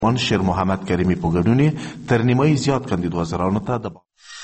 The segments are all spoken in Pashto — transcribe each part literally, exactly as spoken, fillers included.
من شیر محمد کریمی په ګډون تر نیمایي زیات کاندید وزیرانو ته د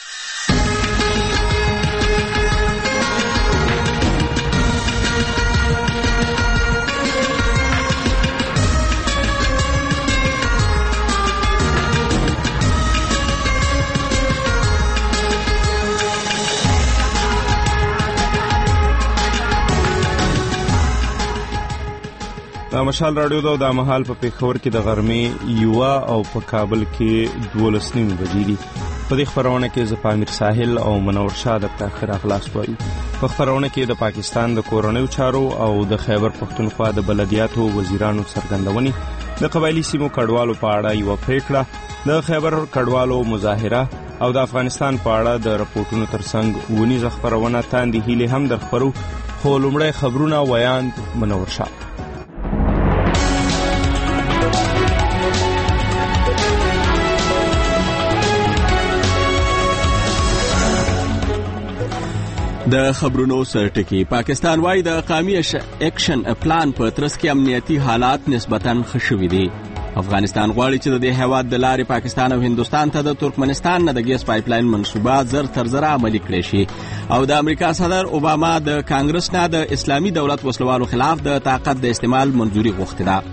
د مشال راډیو دا د مهال په پیښور کې د غرمې یوه او په کابل کې دولس نیمې بجې دي. په دې خپرونه کې زه پامیر ساحل او منور شاه د تاخیر اغلاس وایو. په خپرونه کې د پاکستان د کورنیو چارو او د خیبر پښتونخوا د بلدیاتو وزیرانو څرګندونې، د قبایلي سیمو کډوالو په اړه یوه پریکړه، د خیبر کډوالو مظاهره او د افغانستان په اړه د رپورټونو ترڅنګ ونیزه خپرونه تاندې هیلې هم در خپرو. خو لومړی خبرونه ویاند منور شاه. د خبرونو سرټکی. پاکستان وايي د قومي اکشن پلان په ترڅ کې امنیتي حالات نسبتاً ښه شوي دي. افغانستان غواړي چې د دې هیواد د لارې پاکستان او هندوستان ته د ترکمنستان نه د ګیس پایپلاین منصوبه زر تر زره عملي کړی شي. او د امریکا صدر اوباما د کانګرس نه د اسلامي دولت وسلوالو خلاف د طاقت د استعمال منظوري غوښتې ده.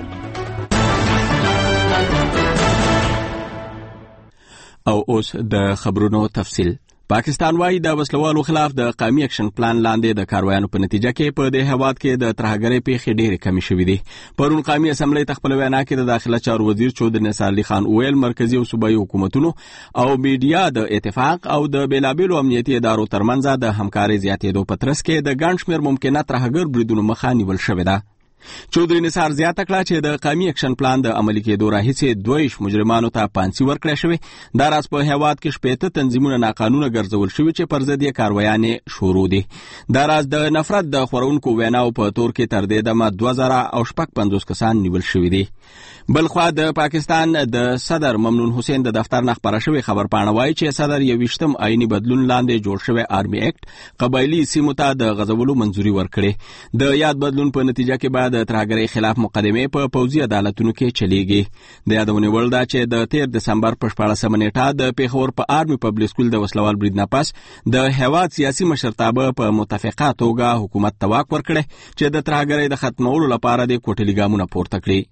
او اوس د خبرونو تفصیل. پاکستان وايي د وسلوالو خلاف د قومي اکشن پلان لاندې د کاروایانو په نتیجه کې په دې هیواد کې د ترهګرۍ پیښې ډېرې کمې شوې دي. پرون قومي اسمبلۍ ته خپل وینا کې د داخله چارو وزیر چودري نثار علي خان وویل مرکزي او صوبایي حکومتونو او میډیا د اتفاق او د بیلابیلو امنیتي ادارو ترمنځ د همکارۍ زیاتېدو په ترڅ کې د ګڼ شمېر ممکنه ترهګر بریدونو مخه نیول شوې ده. چودري نثار زیاته کړه چې د قومي اکشن پلان د عملي کېدو راهیسې دویش مجرمانو ته پانسي ورکړی شوی. دا راز په هیواد کې شپېته تنظیمونه ناقانونه ګرځول شوي چې پر ضد یې کاروایانې شروع دي. دا راز د نفرت د خورونکو ویناو په تور کې تر دې دمه دوه زره او شپږ پنځوس کسان نیول شوي دي. بلخوا د پاکستان د صدر ممنون حسین د دفتر نه خبره شوی خبرپاڼه وايي چې صدر یوویشتم آئینی بدلون لاندې جوړ شوی آرمي اکټ قبایلي سیمو ته د غځولو منظوري ورکړي. د یاد بدلون په نتیجه کې بعد د ترهګرۍ خلاف مقدمې په پوځي عدالتونو کې چلیږي. د یادونې وړ ده چې د تیر دسمبر په شپاړسمه نیټه د پیښور په آرمي پبلک سکول د وسلوال برید نه پس د هیواد سیاسي مشرتابه په متفقه توګه حکومت ته واک ورکړی چې د ترهګرۍ د ختمولو لپاره د کوټلي ګامونه پورته کړي.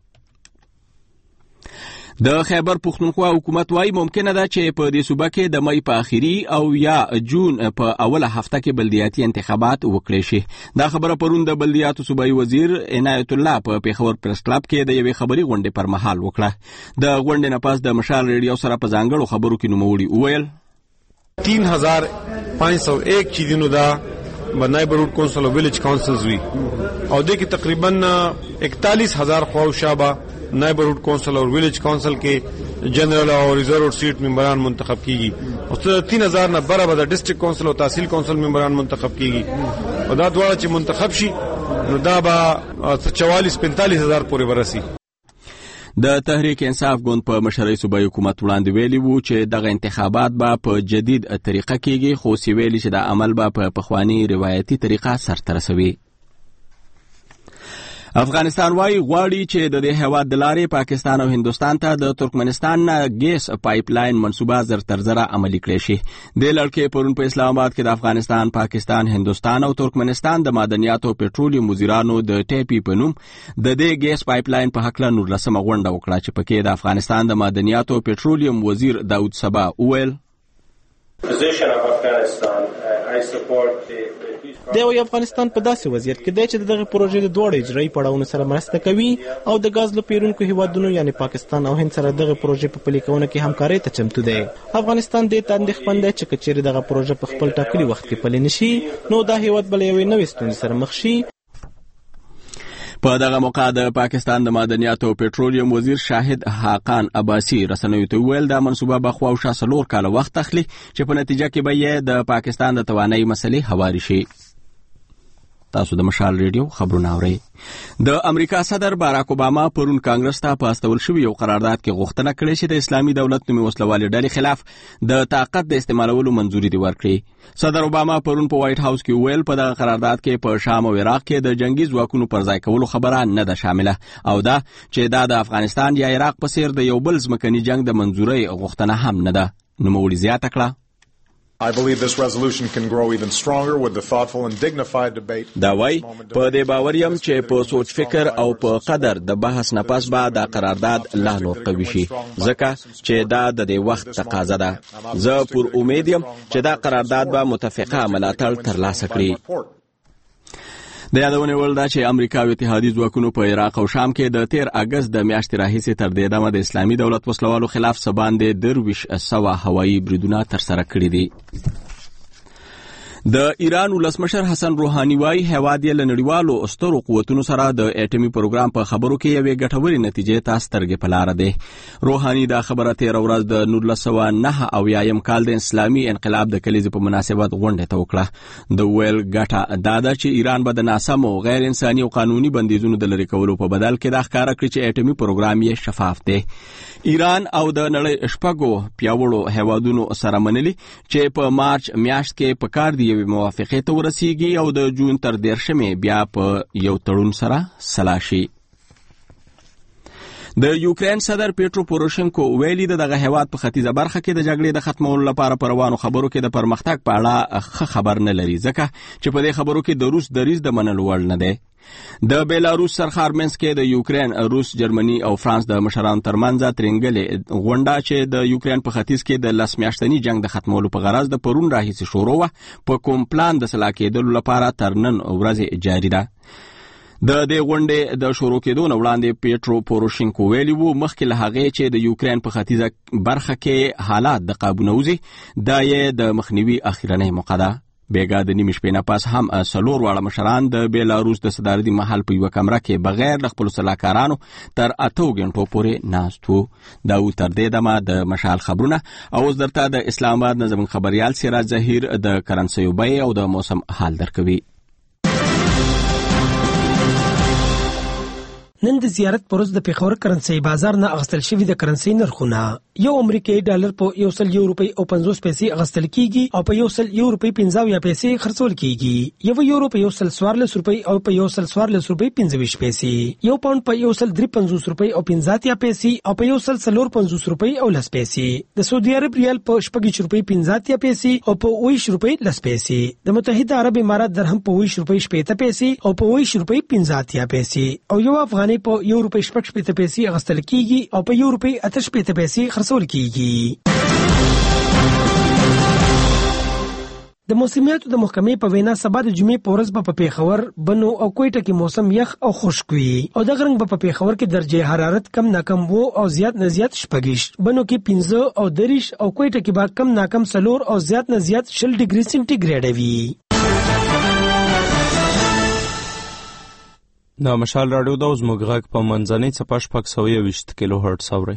د خیبر پښتونخوا حکومت وايي ممکنه ده چې په دې صوبه کې د مئی په اخیری او یا جون په اوله هفته کې بلدیاتي انتخابات وکړي شي. دا خبره پرون د بلدیاتو صوبایي وزیر عنایت الله په پیښور پریس کلب کې د یوې خبري غونډې پر مهال وکړه. د غونډې نه پس د مشال ریډیو سره په ځانګړو خبرو کې نوموړي وویل تین هزار پانچ سو ایک چیزونو دا نایبرهوډ کونسل او ویلیج کونسلز وی او د کې تقریبا اکتالیس هزار خواوشابه نایبرهوډ کونسل اور ویلیج کونسل کې جنرل او ریزرو سیټ ممبران منتخب کیږي او تین هزار نه برابر د ډیسټریکټ کونسل او تحصیل کونسل ممبران منتخب کیږي او دا دواړه چې منتخب شي نو دا به چوالیس پنتالیس هزار پورې ورسي. د تحریک انصاف ګوند په مشرۍ صوبایي حکومت وړاندې ویلي وو چې دغه انتخابات به په جدید طریقه کېږي، خو سی ویلي چې د عمل به په پخواني روایتي طریقه سرته رسوي. افغانستان وايي غواړي چې د دې هیواد د لارې پاکستان او هندوستان ته د ترکمنستان نه ګیس پایپلاین منصوبه زر تر زره عملي کړی شي. د لړکې پرون په اسلام آباد کې د افغانستان، پاکستان، هندوستان او ترکمنستان د معدنیاتو او پټرولیم وزیرانو د ټیپی په نوم د دې ګیس پایپلاین په حق له نورلسمه غونډه وکړه چې پکې د افغانستان د معدنیاتو او پټرولیم وزیر داود صبا وویل د یو افغانستان په داسې وضعیت کې دی چې دغه پروژې د دوړ اجرایي پړاوونو سره مرسته کوي او د غاز له پیرونکو هیوادونو یعنی پاکستان او هند سره دغه پروژې په پلي کولو کې همکارۍ ته چمتو دی. افغانستان دې ته اندېښمن دی چې که چیرې دغه پروژه په خپل ټاکلي وخت کې پلي نشي نو دا هیواد به له یوې نوې ستونزې سره مخ شي. په دغه موقع د پاکستان د معدنیاتو او پټرولیم وزیر شاهد حقان عباسی رسنیو ته ویل دا منصوبه به خواوشا څلور کاله وخت اخلي چې په نتیجه کې به یې د پاکستان د توانایي مسلې هواري شي. تاسو د مشال ریډیو خبرونه اورئ. د امریکا صدر باراک اوباما پرون کانګرس ته په استول شوی یو قرارداد کې غوښتنه کړې چې د اسلامي دولت نومي وسلوالې ډلې خلاف د طاقت د استعمالولو منځوري دی ورکړي. صدر اوباما پرون په وایټ هاوس کې ویل په دغه قرارداد کې په شام او عراق کې د جنگي ځواکونو پر ځای کولو خبره نه ده شامله او دا چې دا د افغانستان یا عراق په څیر د یو بل ځمکني جنگ د منځوري غوښتنه هم نه ده. نوموړي زیاته کړه I believe this resolution can grow even stronger with the thoughtful and dignified debate. دا وای په دې باور یم چې په سوچ فکر او په قدر د بحث نه پس به دا قرارداد لا نور قوي شي ځکه چې دا د دې وخت تقاضا ده. زه پر امید یم چې دا قرارداد به متفقه ملاتړ ترلاسه کړي. د یادونې وړ ده چې امریکا او اتحادي ځواکونو په عراق او شام کې د تیر اگست د میاشتې راهیسې تر دې دمه د اسلامي دولت وسلوالو خلاف څه باندې درویش سوه هوایي بریدونه ترسره کړي دي. د ایران ولسمشر حسن روحاني وايي هیواد یې له نړیوالو سترو قوتونو سره د اټومي پروګرام په خبرو کې یوې ګټورې نتیجې ته سترګې په لاره دی. روحاني دا خبره تېره ورځ د نولس سوه نهه اویایم کال د اسلامي انقلاب د کلیزې په مناسبت غونډې ته وکړه. د ویل ګټه دا ده چې ایران به د ناسمو غیر انساني او قانوني بندیزونو د لرې کولو په بدل کې دا ښکاره کړي چې اټومي پروګرام یې شفاف دی. ایران او د نړۍ شپږو پیاوړو هیوادونو سره منلي چې په مارچ میاشت کې په کار دی یوې موافقې ته ورسیږي او د جون تر دیرشمې بیا په یو تړون سره سلا شي. د یوکرين صدر پیټرو پوروشنکو ویلي دغه هیواد په ختیځه برخه کې د جګړې د ختمولو لپاره په روانو خبرو کې د پرمختګ په اړه ښه خبر نه لري ځکه چې په دې خبرو کې د روس دریځ د منلو وړ نه دی. د بیلاروس سرخار منځ کې د یوکرين، روس، جرمني او فرانس د مشرانو ترمنځ ترنګلې غونډه چې د یوکرين په ختیځ کې د لس میاشتني جنگ د ختمولو په غرض د پرون راهیسې شروع وه په کوم پلان د سلا کېدلو لپاره تر نن ورځې جاري ده. د دې غونډې د شروع کېدو نه وړاندې پیټرو پوروشنکو ویلي وو مخکې له هغې چې د یوکرين په ختیځه برخه کې حالات د قابو نه وځي دا یې د مخنیوي اخیرنۍ موقع ده. بیګا د نیمې شپې نه پس هم څلور واړه مشران د بیلاروس د صدارتي محل په یوه کمره کې بغیر د خپلو سلاکارانو تر اتو غنټو پورې ناست وو. دا و تر دې دمه د مشال خبرونه او اوس درته د اسلام آباد نه زموږ خبریال سراج ظهیر د کرنسیو بیې او د موسم حال درکوي. نن د زیارت پروز د پیښور کرنسي بازار نه اغستل شوی د کرنسي نرخونه یو امریکایي ډالر په یو سل یو روپۍ او پنځوس پیسې اغستل کیږي او په یو سل یو روپۍ پنځه اویا پیسې خرڅول کیږي. یو یورو په یو سل څوارلس روپۍ او په یو سل څوارلس روپۍ پنځه ویشت پیسې. یو پاوند په یو سل درې پنځوس روپۍ او پنځه اتیا پیسې او په یو سل څلور پنځوس روپۍ او لس پیسې. د سعودي عرب ریال په شپږ روپۍ پنځه اتیا پیسې او په اووه روپۍ لس پیسې. د متحده عرب امارات درهم په اووه روپۍ شپږ پیسې او په اووه روپۍ پنځه اتیا پیسې او یو افغاني په یو روپۍ شپږ شپېته پیسې اغستل کیږي او په یو روپۍ اته شپېته پیسې خرڅول کیږي. د موسمیاتو د محکمې په وینا سبا د جمعې په ورځ به په پیښور، بنو او کوټه کې موسم یخ او خشک وي او دغه رنګ به په پیښور کې درجه حرارت کم ناکم وو او زیات نه زیات شپږیشت، بنو کې پنځه او دریش او کوټه کې به کم ناکم څلور او زیات نه زیات شل ډیګري سنټیګریډ وي. د مشال راډیو د زموږ غږ په منځنۍ څپه شپږ سوه یوویشت کیلو هرټز اورئ.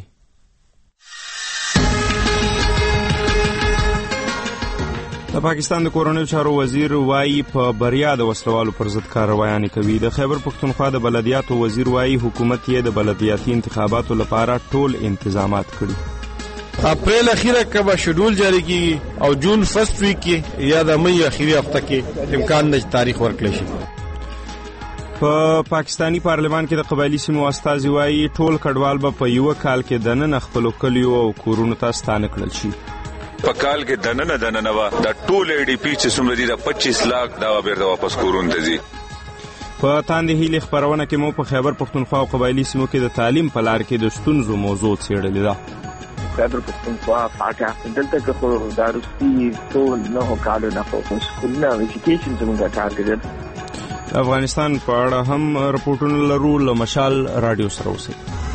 د پاکستان د کورنیو چارو وزیر وایي په بریا د وسلوالو پر ضد کاروایانې کوي. د خیبر پښتونخوا د بلدیاتو وزیر وایي حکومت یې د بلدیاتي انتخاباتو لپاره ټول انتظامات کړي. اپریل اخیره کې به شیډول جاری کیږي او جون فرست ویک کې یا د مې اخیری هفته کې امکان نه تاریخ ورکړل شي. په پا پاکستانی پارلمان کې د قبایلی سیمو استازي وایي ټول کډوال به په یو کال کې دننه خپل کلیو او کورونو ته ستانه کړل شي. په کال کې دننه دننه وا د ټول ای ډی پی چې څومره دي د پچیس لاک دا بیرته واپس کورون دي. په تاندې هیلې خبرونه کې مو په خیبر پښتونخوا او قبایلی سیمو کې د تعلیم په لار کې د ستونزو موضوع څېړلې ده. خیبر پښتونخوا پاکه دلته کې خو داروسي ټول نه کالو نه په سکولونه ایجوکیشن زموږه ټارګټ. افغانستان په اړه هم رپورټونه لرو. له مشال راډیو سره اوسئ.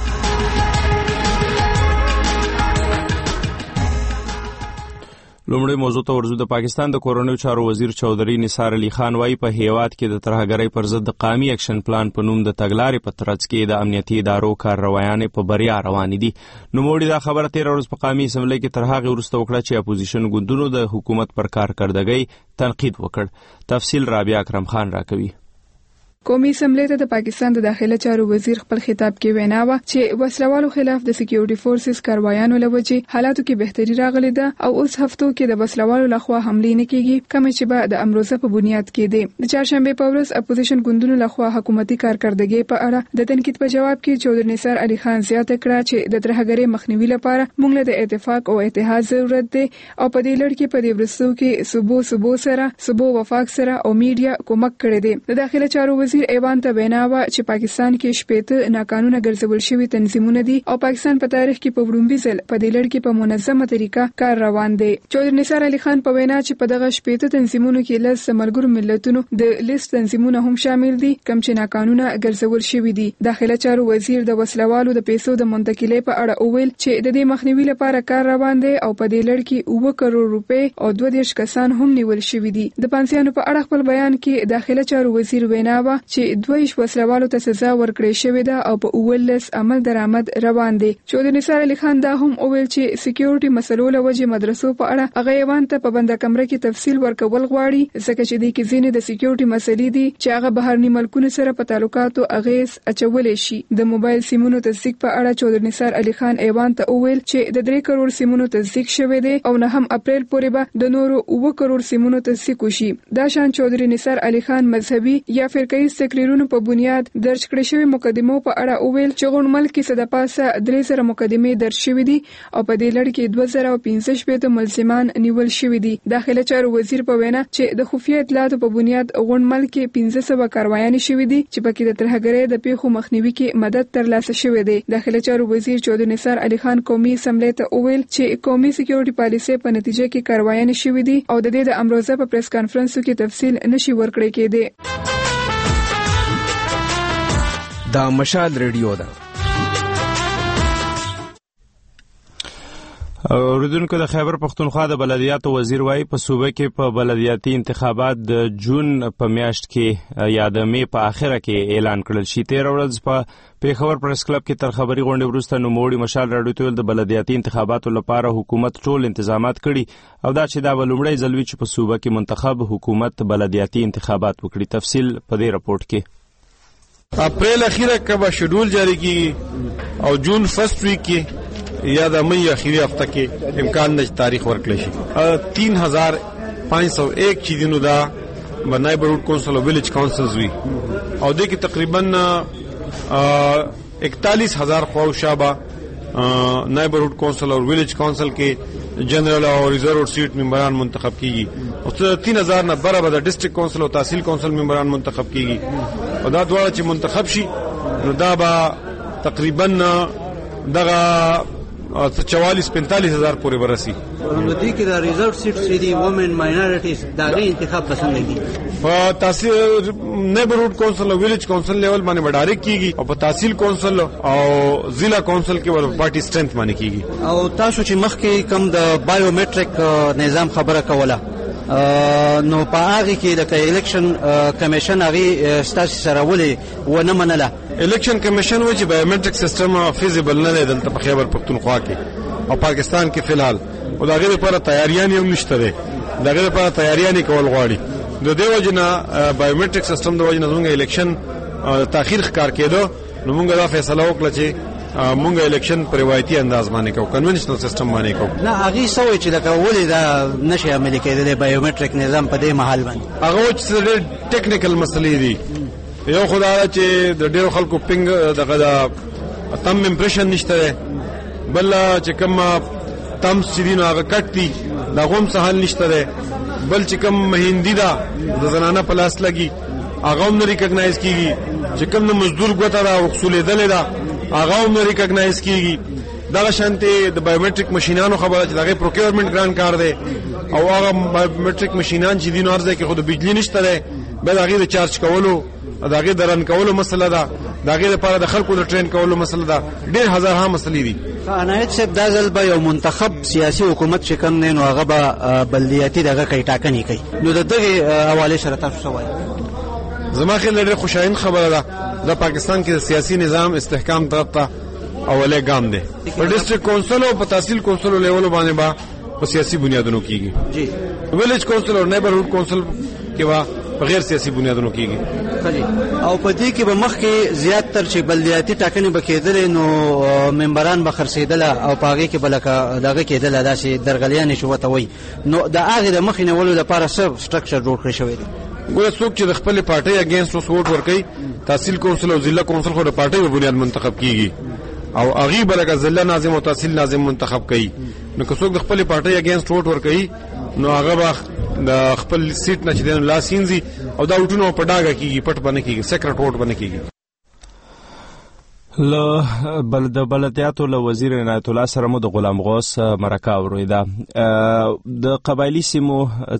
لومړی موضوع ته ورځو. د پاکستان د کورنیو چارو وزیر چودھری نثار علي خان وايي په هیواد کې د ترهګرۍ پر ضد د قومي اکشن پلان په نوم د تګلارې په ترڅ کې د امنیتي ادارو کارروایانې په بریا روانې دي. نوموړي دا خبره تېره ورځ په قومي اسمبلۍ کې تر هغې وروسته وکړه چې اپوزیشن ګوندونو د حکومت پر کارکردګۍ تنقید وکړ. تفصیل رابعه اکرم خان راکوي. قومي اسمبلی ته د پاکستان د داخله چارو وزیر خپل خطاب کې وینا و چې وسلوالو خلاف د سکیورټي فورسز کاروایانو لوجې حالاتو کې بهتري راغلي ده او اوس هفتو کې د وسلوالو لخوا حملې نه کیږي کوم چې به د امروزه په بنیاد کې دي د چهارشنبه په ورځ اپوزیشن ګوندونو لخوا حکومتي کارکړدګي په اړه د تنقید په جواب کې چودھری نثار علي خان زیاته کړه چې د ترهګرۍ مخنیوي لپاره موږ له د اتفاق او اتحاد ضرورت دی او په دې لړ کې په دې ورسو کې صوبو صوبو سره صوبو وفاق سره او میډیا کومک کړی دی د داخله چارو وزیر ایوان ته وینا و چې پاکستان کې شپېته ناقانونه ګرځول شوي تنظیمونه دي او پاکستان په تاریخ کې په وړومبي ځل په دې لړ کې په منظمه طریقه کار روان دی. چودھری نثار علي خان په وینا چې په دغه شپېته تنظیمونو کې لس ملګرو ملتونو د لیست تنظیمونه هم شامل دي کوم چې ناقانونه ګرځول شوي دي. داخله چارو وزیر د وسلوالو د پیسو د منتقلۍ په اړه وویل چې د دې مخنیوي لپاره کار روان دی او په دې لړ کې اوه کروڑ روپۍ او دوه دېرش کسان هم نیول شوي دي. د پانسیانو په اړه خپل بیان کې داخله چارو وزیر وینا و چې دویش وسلوالو ته سزا ورکړې شوې ده او په اولس عمل درآمد روان دي. چودھری نثار علي خان دا هم وویل چې سکیورټي مسلو لوجې مدرسو په اړه هغه ایوان ته په بنده کمره کې تفصیل ورکول غواړي ځکه چې د کې ځینې د سکیورټي مسلې دي چې هغه بهرني ملکونو سره په تعلقاتو اغیز اچولې شي. د موبایل سیمونو تصدیق په اړه چودھری نثار علي خان ایوان ته وویل چې د درې کروڑ سیمونو تصدیق شوی دی او نه هم اپریل پورې به د نورو اوه کروڑ سیمونو تصدیق وشي. دا شان چودھری نثار علي خان مذهبي یا فرقه‌ي تقریرونو په بنیاد درج کړې شوی مقدمو په اړه وویل چې غون ملک کې صد پاسه درې سره مقدمې درج شوې دي او په دې لړ کې دوه زره پنځه شپږ ملزمان نیول شوي دي. داخله چارو وزیر په وینا چې د خفیه اطلاعاتو په بنیاد غون ملک کې پنځه سوه کاروایانې شوي دي چې پکې د ترهګرۍ د پیښو مخنیوي کې مدد ترلاسه شوی دی. داخله چارو وزیر چودھری نثار علي خان قومي اسمبلی ته وویل چې قومي سکیورټي پالیسي په نتیجه کې کاروایانې شوي دي او د دې د امروزه په پریس کانفرنس کې تفصیل نشي ورکړی کېدی. دا مشال ریډیو ده. اوریدونکو د خیبر پختونخوا د بلدیاتو وزیر وايي په صوبه کې په بلدیاتي انتخابات د جون په میاشت کې یا د می په اخره کې اعلان کړل شي. تیر ورځ په پیښور پریس کلب کې تر خبري غونډې وروسته نوموړي مشال راډیو ته د بلدیاتي انتخاباتو لپاره حکومت ټول انتظامات کړي او دا چې دا ولومړی ځل وی چې په صوبه کې منتخب حکومت بلدیاتي انتخابات وکړي. تفصیل په دې رپورت کې. اپریل اخیره کبا شیډول جاری کیږي او جون فرست ویک کې یا د مئی اخیری هفته کې امکان د تاریخ ورکړل شي. تین هزار پانچ سو ایک چې دینو دا نایبرهوډ کونسل او ویلیج کونسلز وی او د کې تقریبا اکتالیس ہزار خواوشابه نایبرهوډ کونسل او ویلیج کونسل کې جنرل او ریزرو سیټ ممبران منتخب کیږي او تین هزار نه برابر د ډیسټریکټ کونسل او تحصیل کونسل ممبران منتخب کیږي او دا دواړه چې منتخب شي نو دا به تقریبا دغه چوالیس پینتالیس ہزار پورے برسی. ندی کی دا ریزرو سیټ سي دي وومن ماینورټیز دا غي انتخاب پسند دي. په تحصیل نیبرهوډ کونسل او ویلیج کونسل لیول باندې وډارک کیږي او په تحصیل کونسل او ضلع کونسل کې ور پارټي سټرنث باندې کیږي. او تاسو چې مخکې کم د بایومټریک نظام خبره کوله نو په هغه کې د الیکشن کمیشن هغه ستاسو سره ولې و نه منله. الیکشن کمیشن و چې بایومټریک سیستم فیزیبل نه دی دلته په خیبر پختونخوا کې او پاکستان کې فلحال او دا غیر لپاره تیاریان هم نشته ده. دا غیر لپاره تیاریان کول غواړي. د دې وجنه بایومټریک سیستم د وجنه زموږ الیکشن تاخير ښکار کېدو نو موږ دا فیصله وکړه چې مونږ الیکشن په روایتي انداز باندې کوو کنونشنل سیستم باندې کوو. نه هغه سوې چې دا کولې دا نشي عملي کېدل بایومټریک نظام په دې محل باندې هغه چې ټیکنیکل مسلې دي. یو خدای چې د ډېر خلکو پینګ دغه دا تم امپریشن نشته بل چې کوم تم سیدینو هغه کټ دي دا غوم سهال نشته بل چې کوم مهندی دا د زنانه پلاس لګي هغه هم ریکګنایز کیږي چې کوم مزدور ګوتره او اصول دلې دا هغه هم ریکګنایز کیږي. دا شانته د بایومټریک ماشينانو خبره چې دغه پروکیورمنت ګران کار دی او هغه بایومټریک ماشينان چې دینو ارزه کې خود بجلی نشته ده بل هغه د چارج کولو دغه درن کولو مسله ده دغه لپاره د خلکو د ټرین کولو مسله ده ډېر هزار ها مسلې دي. عنایت صاحب دا ځل به یو منتخب سیاسي حکومت چې کوم نه نو هغه به بلدیاتي دغه کوي ټاکنې کوي نو دغه حواله سره تاسو وایي. زما خیال ډېر خوشاین خبره ده د پاکستان کې د سیاسي نظام استحکام طرف ته اوله ګام دی. په ډیسټریکټ کونسل او په تحصیل کونسل لیول باندې با په سیاسي بنیادونو کیږي. جی ویلیج کونسل او نیبرهوډ کونسل کې با په غیر سیاسي بنیادونو کیږي. او په دې کې به مخکې زیات تر چې بلدیاتي ټاکنې به کېدلې نو ممبران به خرڅېدله او په هغې کې به لکه دغه کېدله داسې درغلیانې چې ورته وایي نو د هغې د مخې نیولو لپاره څه سټرکچر جوړ کړی شوی دی؟ ګوره څوک چې د خپلې پارټۍ اګینسټ اوس ووټ ورکوي تحصیل کونسل او ضلع کونسل خو د پارټۍ په بنیاد منتخب کیږي او هغې به لکه ضلع ناظم او تحصیل ناظم منتخب کوي. نو که څوک د خپلې پارټۍ اګینسټ ووټ ورکوي نو هغه به د خپل سیټ نه چې دی لاس وینځي او دا وټونه په ډاګه کېږي، پټ به نه کېږي، سیکرټ ووټ به نه کېږي. له بل د بلدیاتو له وزیر عنایت الله سره مو د غلام غوث مرکه ورویده. د قبایلي سیمو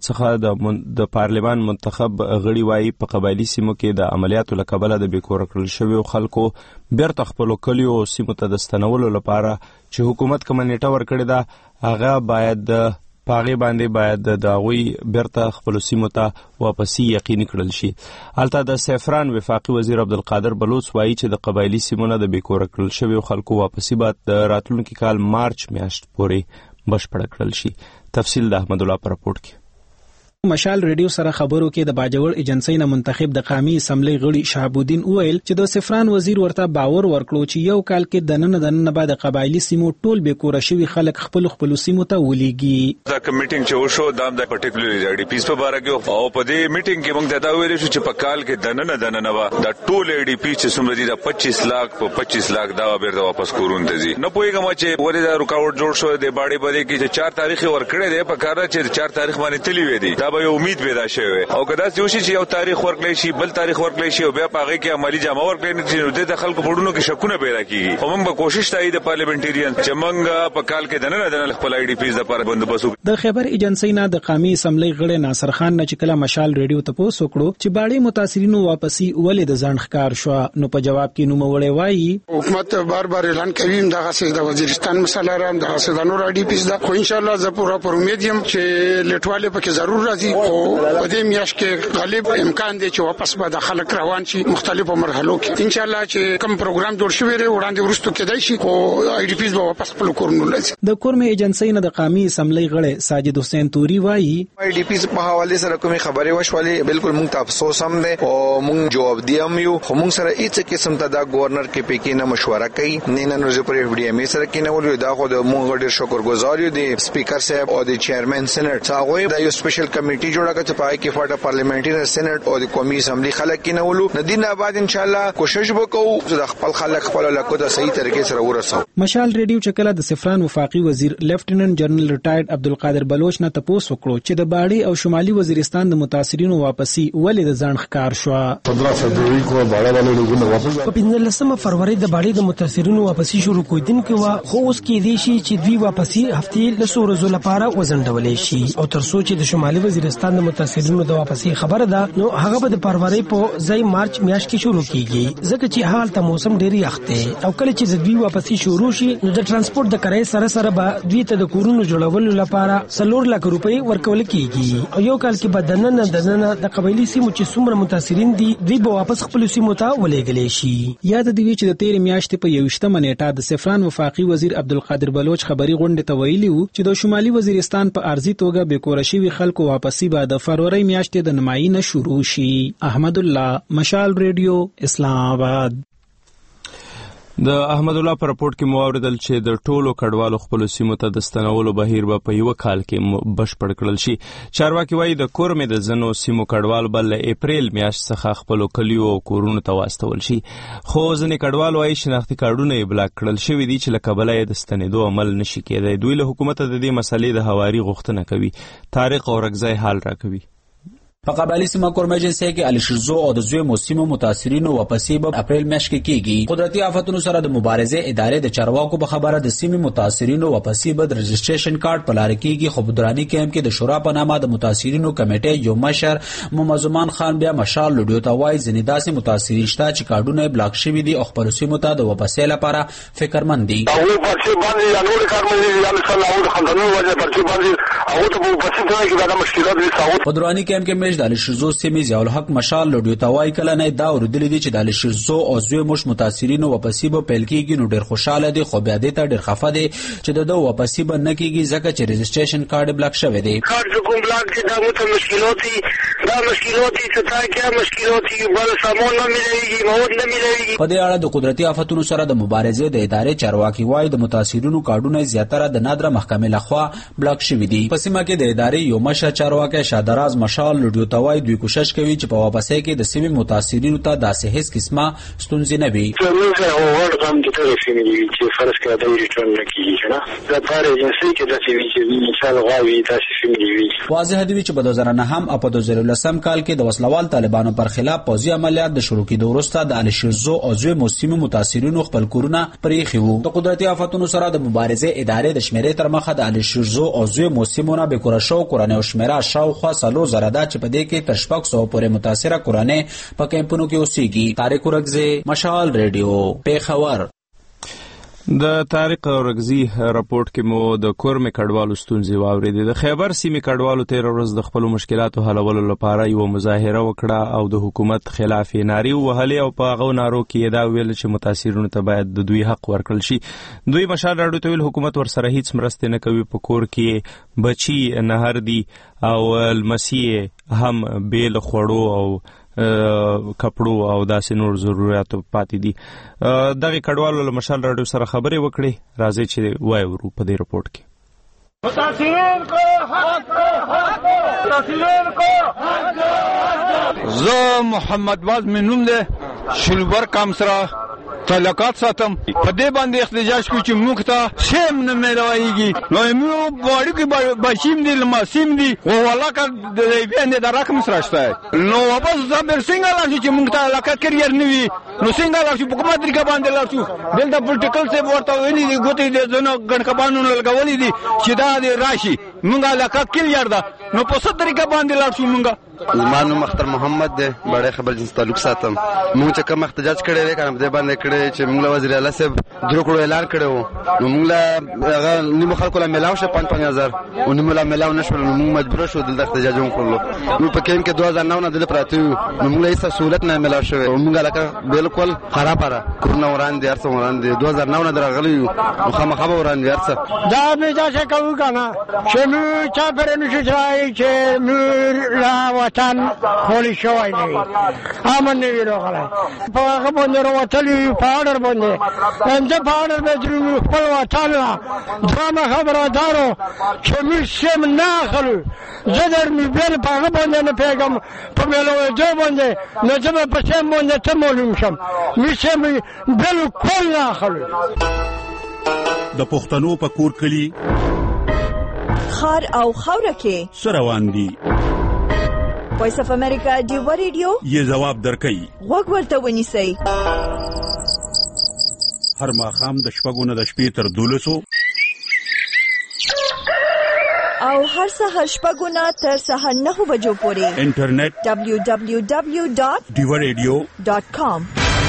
څخه د پارلمان منتخب غړي وایي په قبایلي سیمو کې د عملیاتو له کبله د بېکوره کړل شویو خلکو بیرته خپلو کلیو او سیمو ته د ستنولو لپاره چې حکومت کومه نیټه ورکړې ده هغه باید په هغې باندې باید د هغوی بیرته خپلو سیمو ته واپسي یقیني کړل شي. هلته د سیفران وفاقي وزیر عبدالقادر بلوچ وایي چې د قبایلي سیمو نه د بېکوره کړل شویو خلکو واپسي باید د راتلونکي کال مارچ میاشت پورې بشپړه کړل شي. تفصیل د احمد الله په راپورټ کې. مشال ریډیو سره خبرو کې د باجوړ ایجنسی نه منتخب د قومي اسمبلی غړي شهاب الدین وویل چې د سفران وزیر ورته باور ورکړو چې یو کال کې د نن د نن بعد قبایلی سیمو ټول به کور شوی خلک خپل خپل سیمو ته ولېږي. دا کمیټینګ چې وشو دا د پرټیکولرلی ډي پیس په باره کې او په دې میټینګ کې موږ دا ویل شو چې په کال کې د نن د نن بعد د ټول ډي پی چې څومره دي د پچیس لک په پچیس لک دا بیرته واپس کورون ته ځي. نه پوهیږم چې ولې دا رکاوټ جوړ شو د باډي باندې کې چې چار تاریخ ورکړی دی په کار چې چار تاریخ باندې تلی وې دي دا به امید پیدا شوی او کدا چې چې یو تاریخ ورکړی شي بل تاریخ ورکړی شي او بیا پاغه کې عملی جامه ورکړي چې د خلکو پړونو کې شکونه پیدا کیږي. خو موږ به کوشش کوي د پارلیمنټریان چې موږ په کال کې د نه د خپل آی ډي پیز لپاره بندوبست وکړو. د خیبر ایجنسی نه د قومي اسمبلی غړي ناصر خان نه چې کله مشال ریډیو ته پوسټ وکړو چې باړي متاثرینو واپسی ولې د ځان ښکار شو نو په جواب کې نو مولې وایي حکومت بار بار اعلان کوي دغه څه د وزیرستان مسله رام دغه څه د نور آی ډي پیز دا خو ان شاء الله زه پوره پر امید یم چې لټواله پکې ضرور راځي او په دې میاشت کې غالب امکان دی چې واپس به د خلک روان شي مختلفو مرحلو کې. ان شاء الله چې کوم پروګرام جوړ شوی دی وړاندې ورستو کېدای شي او آی ډي پیز به واپس خپل کورونو لځي. د کورمه ایجنسی نه د قومي اسمبلی غړي ساجد حسین توري وایي آی ډي پیز په حواله سره کومه خبره وشولې بالکل موږ ته افسوس هم دی او موږ جواب دیم یو خو موږ سره هیڅ قسم ته د گورنر کې پکې نه مشوره کوي نه نه نو پر اف ډي ام سره کې نه ولې دا خو د موږ ډېر شکرګزار یو دی سپیکر صاحب او د چیرمن سېنات هغه د یو سپیشل کمیټي جوړه کړه چې پای کې فاټه پارلیمنټري سېنات او د قومي اسمبلی خلک کې نه ولو د دین آباد ان شاء الله کوشش وکړو چې د خپل خلک خپل لکو ته صحیح طریقې سره ورسو. مشال ریډیو چکله د سفران وفاقي وزیر لیفټیننټ جنرال ریټایرډ عبدالقادر بلوچ نه تاسو وکړو چې د باړي او شمالي وزیرستان د متاثرینو واپسی ولې د ځان ښکار شو. پندرہ فروری کو باړه والے لوګونه واپس په پنځلسمه فروری د باړي د متاثرینو واپسی شروع کېدون کې وا خو اوس کې دی شي چې دوی واپسی هفتې له سورزو لپاره وزندولې شي او تر څو چې د شمالي وزیرستان د متاثرینو د واپسی خبره ده نو هغه به د فروری په ځای مارچ میاشت کې شروع کیږي ځکه چې حال ته موسم ډېر یخ دی او کله چې د دوی واپسی شروع شي نو د ترانسپورت د کرای سره سره به دوی ته د کورونو جوړولو لپاره څلور لک روپۍ ورکول کیږي او یو کال کې به د نن د نن د قبایلی سیمو چې څومره متاثرین دي دوی به واپس خپل سیمو ته ولېږل شي. یاد دی چې د تیر میاشتې په یوشتمه نیټه د سفران وفاقي وزیر عبدالقادر بلوچ خبري غونډه ته ویلي وو چې د شمالي وزیرستان په ارضي توګه بېکوره شوي خلکو واپسی به د فروری میاشتې د نمایي نه شروع شي. احمد الله مشال ریډیو اسلام آباد. د احمد الله پر رپورټ کې مو اوریدل چې د ټولو کډوالو خپل سیمو ته د ستنولو بهیر به په یو کال کې بشپړ کړل شي. چارواکي وایي د کورمې د ځنو سیمو کډوال بل اپریل میاشت څخه خپل کلیو او کورونو ته واستول شي خو ځنې کډوال وایي شناختی کارډونه یې بلاک کړل شوي دي چې له کبله یې د ستنېدو عمل نشي کېدی. دوی له حکومت د دې مسلې د هواري غوښتنه کوي. طارق اورکزی حال راکوي. په قبایلی سیمه کورمه ایجنسی کې الشرزو او د زوی موسمو متاثرینو واپسی به اپریل میاشت کې کیږي. قدرتي آفتونو سره د مبارزه ادارې د چارواکو په خبره د سیمې متاثرینو واپسی به د رجسټریشن کارت په لار کېږي خو بدرانی کېم کې د شورا په نامه د متاثرینو کمیټې یو مشر محمد خان بیا مشال لډیو ته وایي ځینې داسې متاثرین شته چې کارډونه بلاک شوي دي او خپل سیمو ته د واپسی لپاره فکرمند دي. هغه پرچې باندې یا نور کارمندي یا مثلا او د خندنو وجه پرچې باندې هغه ته په پسې ته کې دا مشکلات دي. بدرانی کېم کې کورمیج د الشرزو سیمې ضیاء الحق مشال لډیو توای کله نه دا ورودلې دي چې د الشرزو او زوی مش متاثرینو واپسی به پیل کیږي نو ډیر خوشاله دي خو بیا دې ته ډیر خفه دي چې د دوه واپسی به نه کیږي ځکه چې رجسټریشن کارت بلاک شوی دی. کارت کوم بلاک دي دا مت مشکلات دي دا مشکلات دي چې تا کیا مشکلات دي بل سامان نه مليږي مواد نه مليږي. په دې اړه د قدرتي آفتونو سره د مبارزې د ادارې چارواکي وایي د متاثرینو کارډونه زیاتره د نادره محکمې لخوا بلاک شوي دي. په سیمه کې د ادارې یو مشر چارواکي شادراز مشال لډیو توای دوی کوشش کوي چې په واپسۍ کې د سیمې متاثرینو ته داسې هیڅ قسمه ستونزې نه وي. موږ هغه غوښتم چې ټول سیمې چې فرض کړه د ریټرن نه کیږي کنه دا پاره ایجنسی کې د سیمې چې مثال غواوي تاسو سیمې وي. واضح دی چې په دوه زره نه هم او په دوه زره ولسم کال کې د وسلوال طالبانو پر خلاف پوځي عملیات د شروع کېدو وروسته د الشرزو او زوی موسمي متاثرینو خپل کورونه پرېښي وو. د قدرتي آفتونو سره د مبارزې ادارې د شمیرې تر مخه د الشرزو او زوی موسمونه به کور شو کورانه او شمیره شاوخوا سلو زره ده چې په دې کې تر شپږ سوه پورې متاثره کورانه په کیمپونو کې اوسېږي. طارق ورغزي مشال ریډیو پیښور. د طارق اورغزي راپورټ کې مو د کورمې کډوالو ستونزې واورېدې. د خیبر سیمې کډوالو تیر ورځ د خپل مشکلاتو حلولو لپاره یو مظاهره وکړه او د حکومت خلاف نارې وهلې او په هغه نارو کې دا ویل چې متاثرینو ته باید د دوی حق ورکړل شي. دوی مشال راډیو ته ویل حکومت ورسره هیڅ مرسته نه کوي. په کور کې بچي نهر دي او لمسي هم بیل خوړو او کپړو او داسې نور ضرورت پاتې دي. دغه کډوالو له مشال راډیو سره خبرې وکړې. راځي چې وایو ورو په دې رپورټ کې. متاثرین کو حق حق متاثرین کو حق. زه محمد باز منوم ده شلور کامسرا تعلقات ساتم. په دې باندې احتجاج کوي چې موږ ته سیم نه ملويږي. نو موږ وړو کې بشیم دي لماسیم دي او ولاکه د دې د رقم سره شته. نو واپس زبر څنګه لږ چې موږ ته علاقه کړیر نه وي نو څنګه لږ په کومه طریقه باندې لږ دلته پولیټیکل څه ورته ویلي دي ګوتې د زنه ګڼ قانون لګولې دي چې دا د راشي موږ علاقه کړیر ده نو په څه طریقه باندې لږ موږ زمانو مختار محمد ده بڑے خبر جنس تعلق ساتم. موږ چې کوم احتجاج کړی دی کنه په دې باندې کړی چې موږ وزیر اعلی صاحب درو کړو اعلان کړو نو موږ هغه نیمه خلکو لا ملاو شه پنځه پنځه هزار او نیمه لا ملاو نشو نو موږ مجبور شو دلته احتجاج وکړو. نو په کین کې دوه هزار نو نه دل پراته نو موږ هیڅ سہولت نه ملاو شوی او موږ علاقه بالکل خراب را کورونه وران دي ارڅ وران دي دوه هزار نو نه درغلی نو خامخا وران دي ارڅ دا مې دا څه کوو کنه چې موږ چا پر نشو ځای چې موږ لا وطن خولي شوی نه وي امن نه وي راغلی په هغه باندې راوتلی په اډر باندې انځه په اډر به درو خپل وطن لا درامه خبره دارو چې موږ سم نه اخلو زه در مې بل په هغه باندې نه پیغام په ملو دې باندې نه چې په سم باندې ته معلوم شم موږ سم بالکل نه اخلو. د پښتنو په کور کلی خار او خوره کې سروان دي. وایس اف امریکا دیو ریډیو یې جواب درکې وګ ورته ونیسئ. هر ماښام د شپږو نه د شپې تر دولسو او هر سهار شپږو نه تر سهار نهو بجو پورې انټرنیټ دبلیو دبلیو دبلیو ډاټ دیو ریډیو ډاټ کام.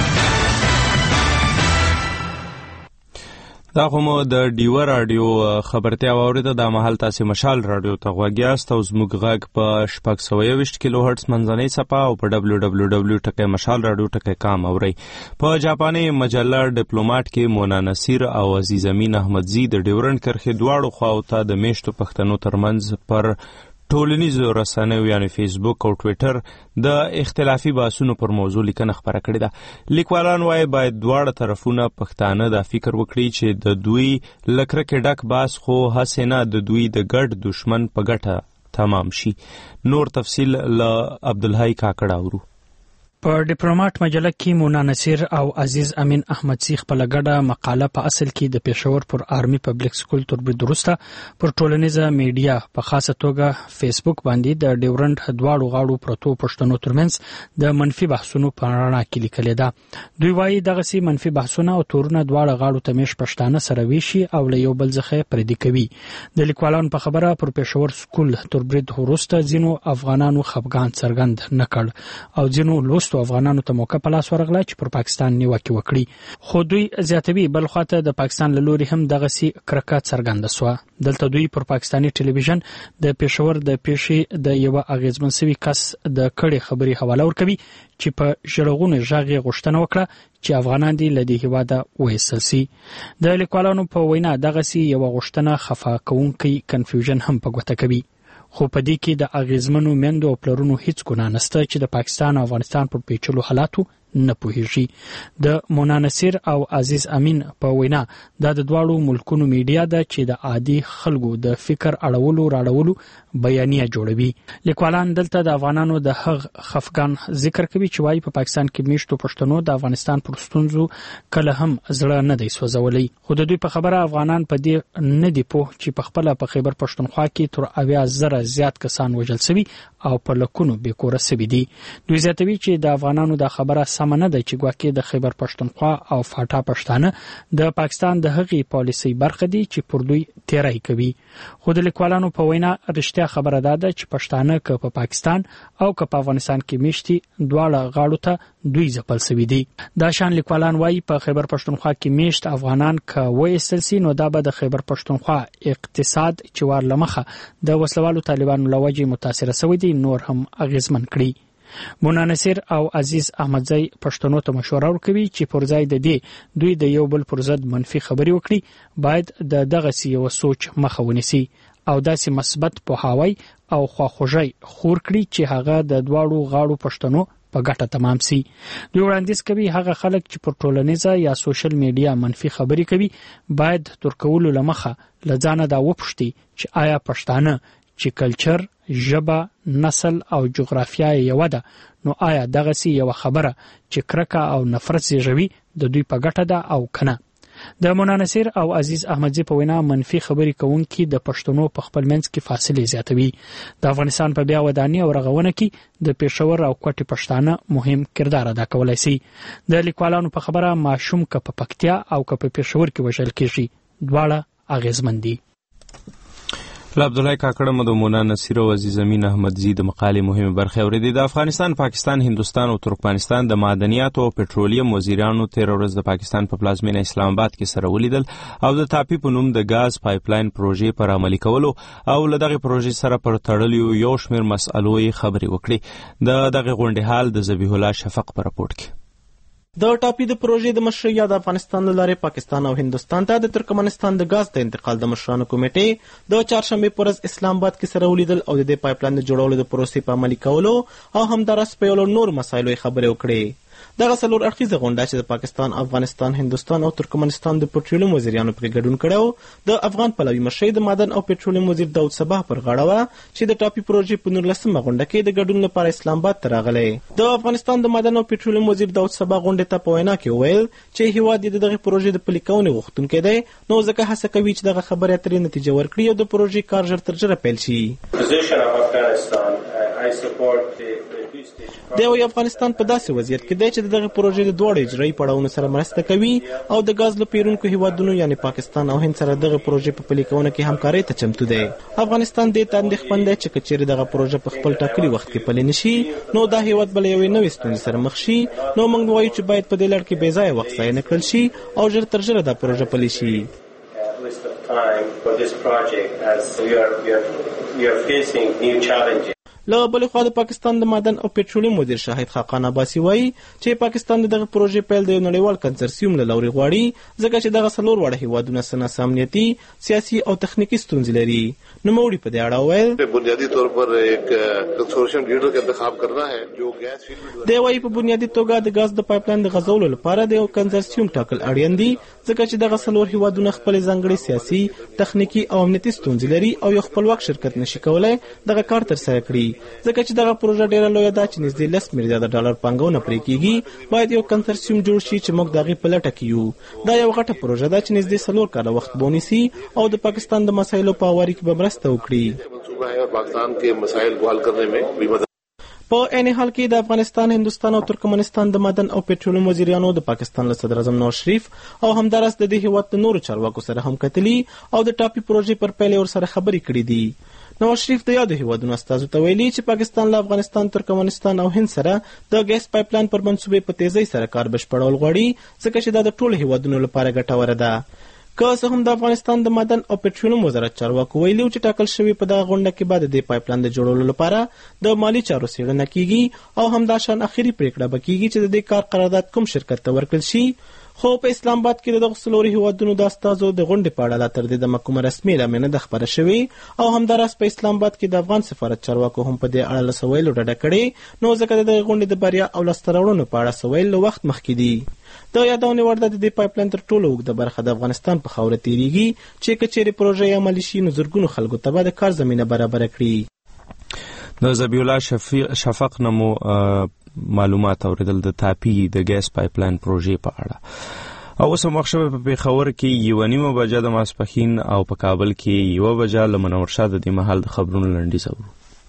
دا خو مو د ډیو راډیو خبرتیا واورېده. دا مهال تاسې مشال راډیو ته غوږ یاست او زموږ غږ په شپږ سوه یوویشت کیلو هرټز منځنۍ څپه او په ډبلیو ډبلیو ډبلیو ټکی مشال راډیو ټکی کام اورئ. په جاپاني مجله ډیپلوماټ کې مونا نصیر او عزیز امین احمدزي د ډیورنډ کرښې دواړو خواو ته د میشتو پښتنو ترمنځ پر ټولنیزو رسنیو یعنی فیسبوک او ټویټر د اختلافي بحثونو پر موضوع لیکنه خپره کړې ده. لیکوالان وایي باید دواړه طرفونه پښتانه دا فکر وکړي چې د دوی له کرکې ډک بحث خو هسې نه د دوی د ګډ دشمن په ګټه تمام شي. نور تفصیل له عبدالحی کاکړ اورو. په ډیپلوماټ مجله کې مونا نصیر او عزیز امین احمدزي خپل ګډه مقاله په اصل کې د پېښور پر آرمي پبلک سکول تربیت درسته پر ټولنیزه میډیا په خاصه توګه فیسبوک باندې د ډیورنډ دواړو غاړو پروتو پښتنو ترمنځ د منفي بحثونو په اړه کې لیکل ده. دوی وایي دغه سي منفي بحثونه او تورونه دواړه غاړو ته مش پښتانه سره ویشي او له یو بل څخه پردي کوي. د لیکوالانو په خبره پر پېښور سکول تربیت درسته ځینو افغانانو خپګان څرګند نکړ او ځینو لوست راغستو افغانانو ته موقع په لاس ورغله چې پر پاکستان نیوکه وکړي. خو دوی زیاتوي بل خواته د پاکستان له لوري هم دغه سي کرکه څرګنده سوه. دلته دوی پر پاکستاني ټلویزیون د پېښور د پیښې د یو اغیزمن سوي کس د کړي خبري حواله ورکوي چې په ژړغونې ژغ یې غوښتنه وکړه چې افغانان دي له دې هیواده وایستل سي. د لیکوالانو په وینا دغه سي یو غوښتنه خفه کوونکی کنفیوژن هم په ګوته کوي. خو په دې کې د اغیزمنو میندو او پلرونو هیڅ ګناه نشته چې د پاکستان او افغانستان پر پیچلو حالاتو نه پوهیږي. د مونا نصیر او عزیز امین په وینا دا د دواړو ملکونو میډیا ده چې د عادي خلکو د فکر اړولو راړولو بیانیه جوړوي. لیکوالان دلته د افغانانو د حق خفقان ذکر کوي چې وايي په پاکستان کې میشتو پښتنو د افغانستان پر ستونزو کله هم زړه نه دی سوځولي. خو د دوی په خبره افغانان په دې نه دی پوه چې په خپل په خیبر پښتونخوا کې تر اویا زره زیات کسان وژل شوي او په لکونو بې کوره شوي دي. دوی زیاتوي چې د افغانانو د خبره سمه نه ده چې ګواکې د خیبر پښتونخوا او فاټا پښتانه د پاکستان د هغې پالیسۍ برخه دي چې پر دوی تیری کوي. خو د لیکوالانو په وینا رښتیا خبره ده چې پښتانه که په پاکستان او که په افغانستان کې میشتي دواړه غاړو ته دوی ځپل شوي دي. دا شان لیکوالان وایي په خیبر پښتونخوا کې میشت افغانان که وایستل سي نو دا به د خیبر پښتونخوا اقتصاد چې وار له مخه د وسلوالو طالبانو له وجې متاثره شوی دی نور هم اغیزمن کړي. مونا نصیر او عزیز احمدزی پښتنو ته مشوره ورکوي چې پر ځای د دې دوی د یو بل پر ضد منفي خبري وکړي باید د دغه سیو سوچ مخه ونیسي او داسې مثبت پوهاوی او خواخوږي خور کړي چې هغه د دواړو غاړو پښتنو په ګټه تمام سي. دوی وړاندیز کوي هغه خلک چې پر ټولنیزه یا سوشل میډیا منفي خبري کوي باید تر کولو لمخه لځانه دا وپوښتي چې آیا پښتانه چې کلچر، ژبه، نسل او جغرافیه یو ده نو آیا دغه سی یو خبره چې کرکه او نفرت زیږوي د دوی په ګټه ده او کنه. د مونا نصیر او عزیز احمدزی په وینا منفي خبري کوونکي د پښتنو په خپل منځ کې فاصله زیاتوي. د افغانستان په بیا ودانۍ او رغونه کې د پېښور او کوټي پښتانه مهم کردار ادا کولای شي. د لیکوالانو په خبره ماشوم که په پکتیا او که په پېښور کې وژل کیږي دواړه اغیزمن دي. له عبدالله کاکړه مو د مونا نصیر او عزیز امین احمدزی د مقالې مهمه برخه اورېدې. د افغانستان، پاکستان، هندوستان او ترکمنستان د معدنیاتو او پټرولیم وزیرانو تیر ورځ د پاکستان په پلازمینه اسلام آباد کې سره ولیدل او د تاپی په نوم د غاز پایپلاین پروژې پر عملي کولو او له دغه پروژې سره پر تړلو یو شمېر مسألو یې خبرې وکړې. د دغه غونډې حال د ذبیح الله شفق په راپورټ کې. د ټاپي د پروژې د مشرۍ د افغانستان له لارې پاکستان او هندوستان ته د ترکمنستان د غاز د انتقال د مشرانو کمیټې د چهارشنبې په ورځ اسلام آباد کې سره ولیدل او د دې پایپلاین د جوړولو د پروسې په عملي کولو او همداراز په یو نور مسایلو خبرې وکړې. دغه څلور اړخیزه غونډه چې د پاکستان، افغانستان، هندوستان او ترکمنستان د پټرولیم وزیرانو پرې ګډون کړی د افغان پلوي مشرۍ د معدن او پټرولیم وزیر داود صباح پر غاړه وه چې د ټاپي پروژې په نولسمه غونډه کې د ګډون لپاره اسلام آباد ته راغلی. د افغانستان د معدن او پټرولیم وزیر داود صباح غونډې ته په وینا کې وویل چې هیواد د دغه پروژې د پلي کونې غوښتونکی دی نو ځکه هڅه کوي چې دغه خبرې اترې نتیجه ورکړي او د پروژې کار ژر تر ژره پیل شي. د یو افغانستان په داسې وضعیت کې دی چې دغه پروژې د دوړ اجرایي پړاوونو سره مرسته کوي او د غاز له پیرونکو هیوادونو یعنی پاکستان او هند سره دغه پروژې په پلي کونه کې همکارۍ ته چمتو دی. افغانستان دې ته اندېښمن دی چې که چیرې دغه پروژه په خپل ټاکلي وخت کې پلي نشي نو دا هیواد بل یوې نوې ستونزې سره مخ شي. نو موږ وایو چې باید په دې لړ کې بې ځایه وخت ضایع نه کړل شي او ژر تر ژره دا پروژه پلي شي. له بلې خوا د پاکستان د معدن او پټرولیم وزیر شاهد خاقان عباسي وایي چې پاکستان د دغه پروژې پیل د یو نړیوال کنسرسیوم له لوري غواړي ځکه چې دغه څلور واړه هیوادونه څه ناڅه امنیتي، سیاسي او تخنیکي ستونزې لري. نوموړي په دې اړه وویل بنیادی طور پر ایک کنسورشیم لیډر کا انتخاب کرنا ہے جو گیس فیلډ دی. وایي په بنیادي توګه د غاز د پایپلاین د غځولو لپاره د یو کنسرسیوم ټاکل اړین دي ځکه چې دغه څلور هیوادونه خپلې ځانګړې سیاسي، تخنیکي او امنیتي ستونزې لري او یو خپلواک شرکت نشي کولی دغه کار ترسره کړي. ځکه چې دغه پروژه ډیره لویه ده چې نږدې لس میلیارډه ډالر پانګونه پرې کیږي باید یو کنسرسیوم جوړ شي چې موږ د هغې په لټه کې یو. دا یو غټه پروژه ده چې نږدې څلور کاله وخت به ونیسي او د پاکستان د مسایلو په هواري کې به مرسته وکړي. پاکستان کې مسایل کو حل کرنے میں بھی مدد. په عین حال کې د افغانستان، هندوستان او ترکمنستان د معدن او پټرولیم وزیرانو د پاکستان له صدر اعظم نواز شریف او همداراز د دې هیواد د نورو چارواکو سره هم کتلي او د ټاپي پروژې پر پیل ورسره خبرې کړې دي. نواز شریف د یادو هیوادونو استازو ته ویلي چې پاکستان له افغانستان، ترکمنستان او هند سره د ګیس پایپلاین پر منصوبې په تیزۍ سره کار بشپړول غواړي، ځکه چې دا د ټولو هیوادونو لپاره ګټوره ده. که څه هم د افغانستان د معدن او پټرولیم وزارت چارواکو ویلي چې ټاکل شوي په دغه غونډه کې به د دې پایپلاین د جوړولو لپاره د مالي چارو څېړنه کیږي او همداشان اخري پریکړه به کیږي چې د دې کار قرارداد کوم شرکت ته ورکړل شي. خو په اسلام آباد کې د دغه څلورو هیوادونو د استازو د غونډې په اړه لا تر دې دمه کومه رسمي اعلامیه نه ده خپره شوې او همداراز په اسلام آباد کې د افغان سفارت چارواکو هم په دې اړه له څه ویلو ډډه کړې، نو ځکه د دغې غونډې د بریا او لاسته راوړنو په اړه څه ویل له وخت مخکې دي. د یادونې وړ ده د دې پایپلاین تر ټولو اوږده برخه د افغانستان په خاوره تېرېږي چې که چیرې پروژه یې عملي شي نو زرګونو خلکو ته به د کار زمینه برابره کړي. د ذبیح الله شفق نه مو معلومات اوریدل د تاپي د ګیس پایپلاین پروژې په اړه. او اوس هم وخت شوی په پېښور کې یوه نیمه بجه د ماسپښین او په کابل کې یوه بجه له منور شاه د دې مهال د خبرونو لنډیز اورو.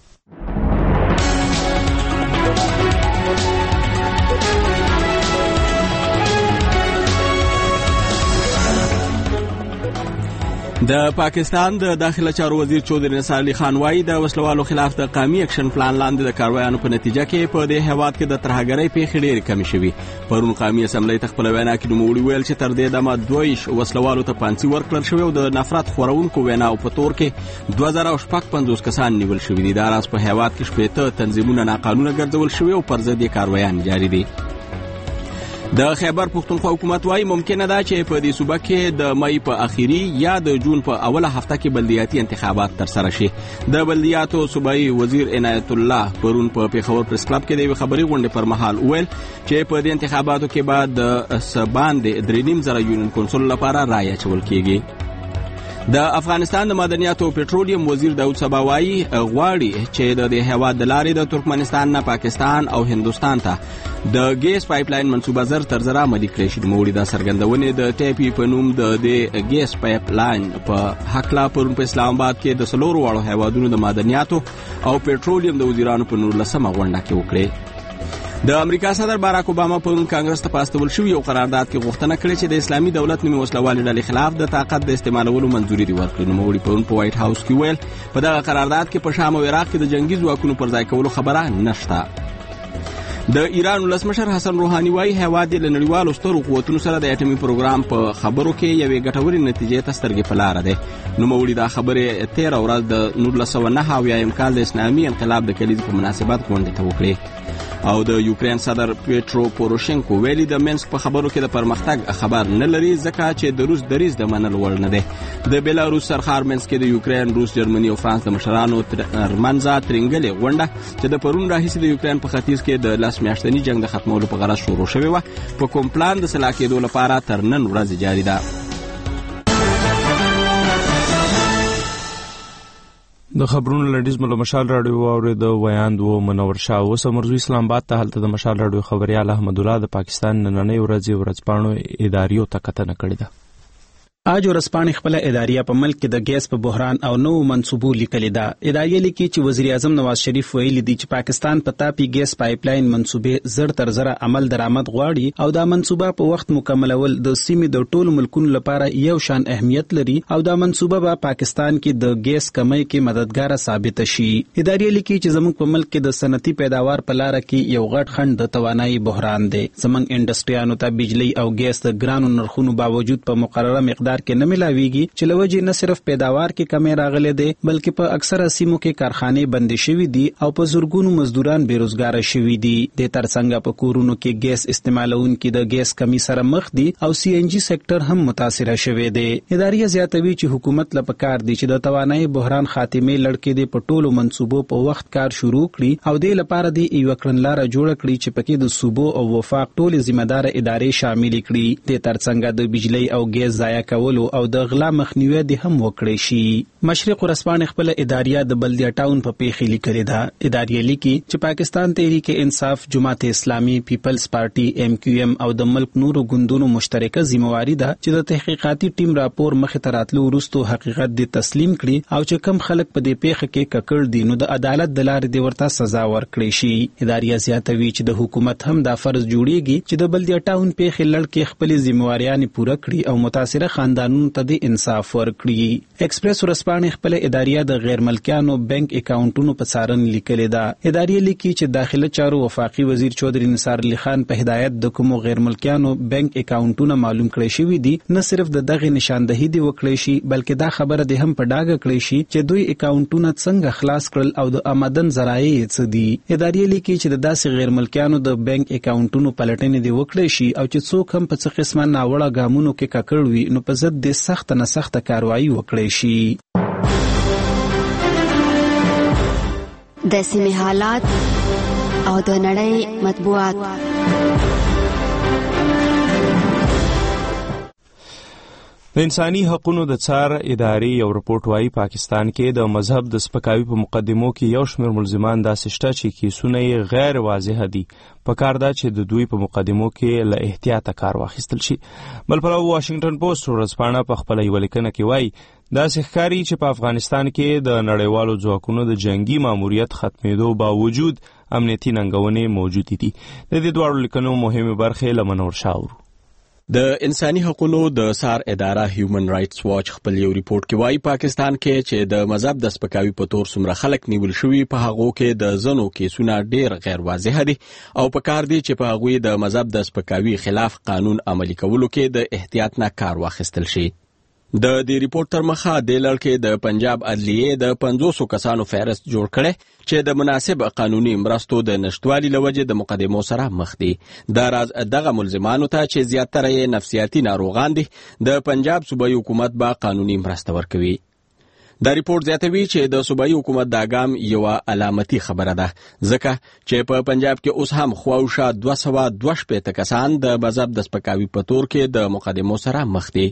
د پاکستان د داخله چارو وزیر چودھری نثار علي خان وايي د وسلوالو خلاف د قومي اکشن پلان لاندې د کاروایانو په نتیجه کې په دې هیواد کې د ترهګرۍ پیښې ډېرې کمې شوي. پرون قومي اسمبلۍ ته خپله وینا کې نوموړي ویل چې تر دې دمه دوه ویشت وسلوالو ته پانسي ورکړل شوې او د نفرت خورونکو ویناو په تور کې دوه زره شپږ پنځوس کسان نیول شوي دي. دا راز په هیواد کې شپېته تنظیمونه ناقانونه ګرځول شوي او پر ضد یې کاروایان جاري دي. د خیبر پښتونخوا حکومت وايي ممکنه ده چې په دې صوبه کې د مئی په اخیری یا د جون په اوله هفته کې بلدیاتي انتخابات ترسره شي. د بلدیاتو صوبایي وزیر عنایت الله پرون په پیښور پریس کلب کې د یوې خبري غونډې پر مهال وویل چې په دې انتخاباتو کې به د څه باندې درې نیم زره یونین کونسل لپاره رایه اچول کیږي. د افغانستان د معدنیاتو او پټرولیم وزیر داود صبا وايي غواړي چې د دې هیواد د لارې د ترکمنستان نه پاکستان او هندوستان ته د ګیس پایپلاین منصوبه زر تر زر عملي کړی شي. نوموړي دا څرګندونې د ټیپي په نوم د دې ګیس پایپلاین په هکله پرون په اسلام آباد کې د څلورو واړو هیوادونو د معدنیاتو او پټرولیم د وزیرانو په نولسمه غونډه کې وکړې. د امریکا صدر باراک اوباما پرون کانګرس ته پاستول شوی یو قرارداد کې غوښتنه کړې چې د اسلامي دولت نیمه وسلوالې ډلې خلاف د طاقت د استعمالولو منځوري دي ورکړي. نوموړي پرون په وایټ هاوس کې ویل په دغه قرارداد کې په شام او عراق کې د جنگي ځواکونو پر ځای کولو خبره نشته. د ایران ولسمشر حسن روحاني وايي هیواد یې له نړیوالو سترو قوتونو سره د اټومي پروګرام په خبرو کې یوې ګټورې نتیجې ته سترګې په لاره دی. نوموړي دا خبرې تېره ورځ د نولس سوه نهه اویایم کال د اسلامي انقلاب د کلیزې په مناسبت غونډې ته وکړې. او د یوکرین صدر پیټرو پوروشنکو ویلي د منسک په خبرو کې د پرمختګ خبر نه لري ځکه چې د روس دریځ د منلو وړ نه دی. د بیلاروس سرخار منسک کې د یوکرین، روس، جرمني او فرانس د مشرانو ترمنځ ترنګلې غونډه چې د پرون راهیسې د یوکرین په ختیځ کې د لس میاشتني جنگ د ختمولو په غرض شروع شوې وه په کوم پلان د سلا کېدو لپاره تر نن ورځې جاري ده. د خبرونو لنډیز مو له مشال راډیو واورېد. ویاند و منور شاه اوس مرزو اسلام آباد ته هلته د مشال راډیو خبریال احمد الله د پاکستان نننۍ ورځې ورځپاڼو اداریو ته کتنه کړې ده. آج ورځپاڼې خپله اداریه په ملک کې د ګیس په بحران او نوو منصوبو لیکلې ده. اداریه لیکي چې وزیر اعظم نواز شریف ویلي دي چې پاکستان په تاپي ګیس پایپلاین منصوبې زر تر زره عمل درآمد غواړي او دا منصوبه په وخت مکملول د سیمې د ټولو ملکونو لپاره یو شان اهمیت لري او دا منصوبه به پاکستان کې د ګیس کمۍ کې مددګاره ثابت شي. اداریه لیکي چې زموږ په ملک کې د صنعتي پیداوار په لاره کې یو غټ خنډ د توانایي بحران دی. زموږ انډسټریانو ته بجلی او ګیس د ګرانو نرخونو باوجود په مقرره مقدار کې نه ملاویږي چې لوجه نه صرف پیداوار کې کمی راغلي دي بلکې په اکثره سیمو کې کارخانې بندې شوې دي او په زورګونو مزدوران بیروزګار شوي دي. د ترڅنګ په کورونو کې ګیس استعمالونکو د ګیس کمی سره مخ دي او سی ان جی سېکټر هم متاثر شوی دی. اداریه زیاتوي چې حکومت له پکار دي چې د توانایي بحران خاتمه لړکې د پټولو منصوبو په وخت کار شروع کړي او د لپاره د یو کړنلاره جوړ کړي چې پکې د صوبو او وفاق ټول ذمہ دار ادارې شامل کړي. د ترڅنګ د بجلی او ګیس ضایع کولو او د غلا مخنیوي د هم وکړي شي. مشرق ورځپاڼې خپل اداریه د بلدیا ټاون په پیښې لیکلې ده. اداریه لیکي چې پاکستان تحریک انصاف، جماعت اسلامي، پیپلز پارټي، ایم کیو ایم او د ملک نورو ګوندونو مشترکه ذمہواری ده چې د تحقیقاتي ټیم راپور مخې ته راتلو وروسته حقیقت د تسلیم کړي او چې کم خلک په دې پیښه کې ککړ دي نو د عدالت د لارې د ورته سزا ورکړي شي. اداریه زیاتوي چې د حکومت هم دا فرض جوړیږي چې د بلدیا ټاون پیښې لړ کې خپل ذمہواریان پوره کړي او متاثره خاندان خاندانونو ته د انصاف ورکړي. ایکسپریس ورځپاڼې خپل اداریه د غیر ملکیانو بانک اکاونټونو په څارن لیکلې ده. اداریه لیکي چې داخله چارو وفاقي وزیر چودري نثار علي خان په هدایت د کومو غیر ملکیانو بانک اکاونټونه معلوم کړی شوي دي نه صرف د دغه نشاندهي دی وکړی شي بلکې دا خبره د هم په ډاګه کړی شي چې دوی اکاونټونه څنګه خلاص کړل او د آمدن ذرایع څه دي. اداریه لیکي چې د داسې غیر ملکیانو د بانک اکاونټونو پلټنې دی وکړی شي او چې څوک هم په څه قسمه ناوړه ګامونو کې ککړ وي نو په ضد د سخت نه سخت کاروایی وکړی شي. د سیمې حالات او د نړۍ مطبوعات. د انساني حقوقو د څار ادارې یو رپورټ وايي پاکستان کې د مذهب د سپکاوي په مقدمو کې یو شمېر ملزمان داسې شته چې کیسونه یې غیر واضح دي. پکار ده چې د دوی په مقدمو کې له احتیاطه کار واخیستل شي. بل پلو واشنگټن پوسټ ورځپاڼه په خپله یوه لیکنه کې وایي داسې ښکاري چې په افغانستان کې د نړیوالو ځواکونو د جنگي ماموریت ختمېدو باوجود امنیتي ننګونې موجودې دي. د دې دواړو لیکنو مهمې برخې له منور شاه اورو. د انساني حقوقو د سار اداره هیومن رائټس واچ خپل یو ریپورت کې وایي پاکستان کې چې د مذهب د سپکاوي په تور څومره خلک نیول شوي په هغو کې د زنو کیسونه ډیر غیر واضح دي او په کار دي چې په هغوی د مذهب د سپکاوي خلاف قانون عملي کولو کې د احتیاط نه کار واخیستل شي. د دې ریپورت تر مخه د لړکې د پنجاب عدلیې د پنځوسو کسانو فهرست جوړ کړي چې د مناسب قانوني مرستو د نشټوالي لوجه د مقدمو سره مخ دي. دا راز دغه ملزمانو ته چې زیاتره یې نفسیاتي ناروغان دي د پنجاب صوبایي حکومت به قانوني مرسته ورکوي. دا ریپورت زیاتوي چې د صوبایي حکومت دا ګام یو علامتي خبره ده ځکه چې په پنجاب کې اوس هم خواوشا دوه سوه دوه شپېته کسان د مذهب د سپکاوي په تور کې د مقدمو سره مخ دي.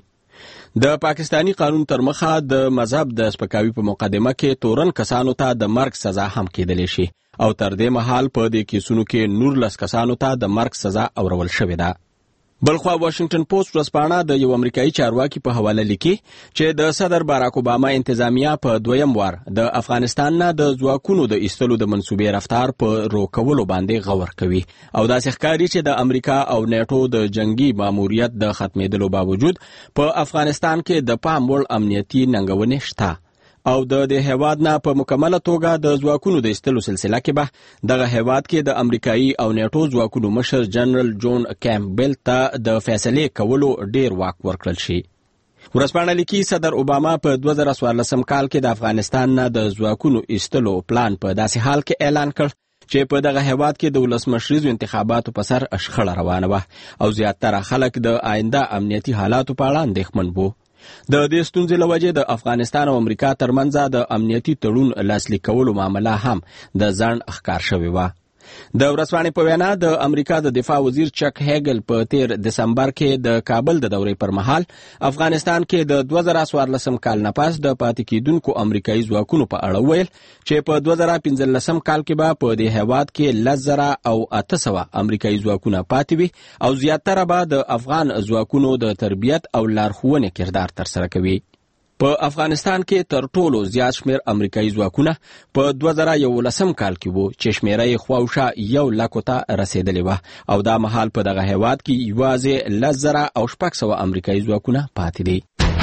د پاکستانی قانون تر مخه د مذهب د سپکاوي په مقدمه کې تورن کسانو ته د مرګ سزا هم کېدلی شي او تر دې مهال په دې کیسونو کې نورلس کسانو ته د مرګ سزا اورول شوې ده. بلخوا واشنگټن پوسټ ورځپاڼه د یو امریکایي چارواکي په حواله لیکي چې د صدر باراک اوباما انتظامیه په دویم وار د افغانستان نه د ځواکونو د ایستلو د منسوبې رفتار په روکولو باندې غور کوي او داسې ښکاري چې د امریکا او نیټو د جنگي ماموریت د ختمېدلو باوجود په افغانستان کې د پام وړ امنیتي ننګونې شته او د دې هیواد نه په مکمله توګه د ځواکونو د ایستلو سلسله کې به دغه هیواد کې د امریکایي او نیټو ځواکونو مشر جنرال جون کیمپبل ته د فیصلې کولو ډیر واک ورکړل شي. ورځپاڼه لیکي صدر اوباما په دوه زره څوارلسم کال کې د افغانستان نه د ځواکونو ایستلو پلان په داسې حال کې اعلان کړ چې په دغه هیواد کې د ولسمشریزو انتخاباتو په سر شخړه روانه وه او زیاتره خلک د آینده امنیتي حالاتو په اړه اندېښمن وو. د دې ستونزې له وجې د افغانستان او امریکا ترمنځ د امنیتي تړون لاسلیک کولو معامله هم د ځنډ ښکار شوې وه. د ورځپاڼې په وینا د امریکا د دفاع وزیر چک هیګل په تیر دسمبر کې د کابل د دورې پر مهال افغانستان کې د دوه زره څوارلسم کال نه پس د پاتې کېدونکو امریکایي ځواکونو په اړه ویل چې په دوه زره پنځلسم کال کې به په دې هیواد کې لس زره او اته سوه امریکایي ځواکونه پاتې وي او زیاتره به د افغان ځواکونو د تربیت او لارښوونې کردار ترسره کوي. په افغانستان کې تر ټولو زیات شمیر امریکایي ځواکونه په دوه زره یولسم کال کې وو چې شمیره یې خواوشا یو لکو ته رسېدلې وه او دا مهال په دغه هیواد کې یوازې لس زره او شپږ سوه امریکایي ځواکونه پاتې دي.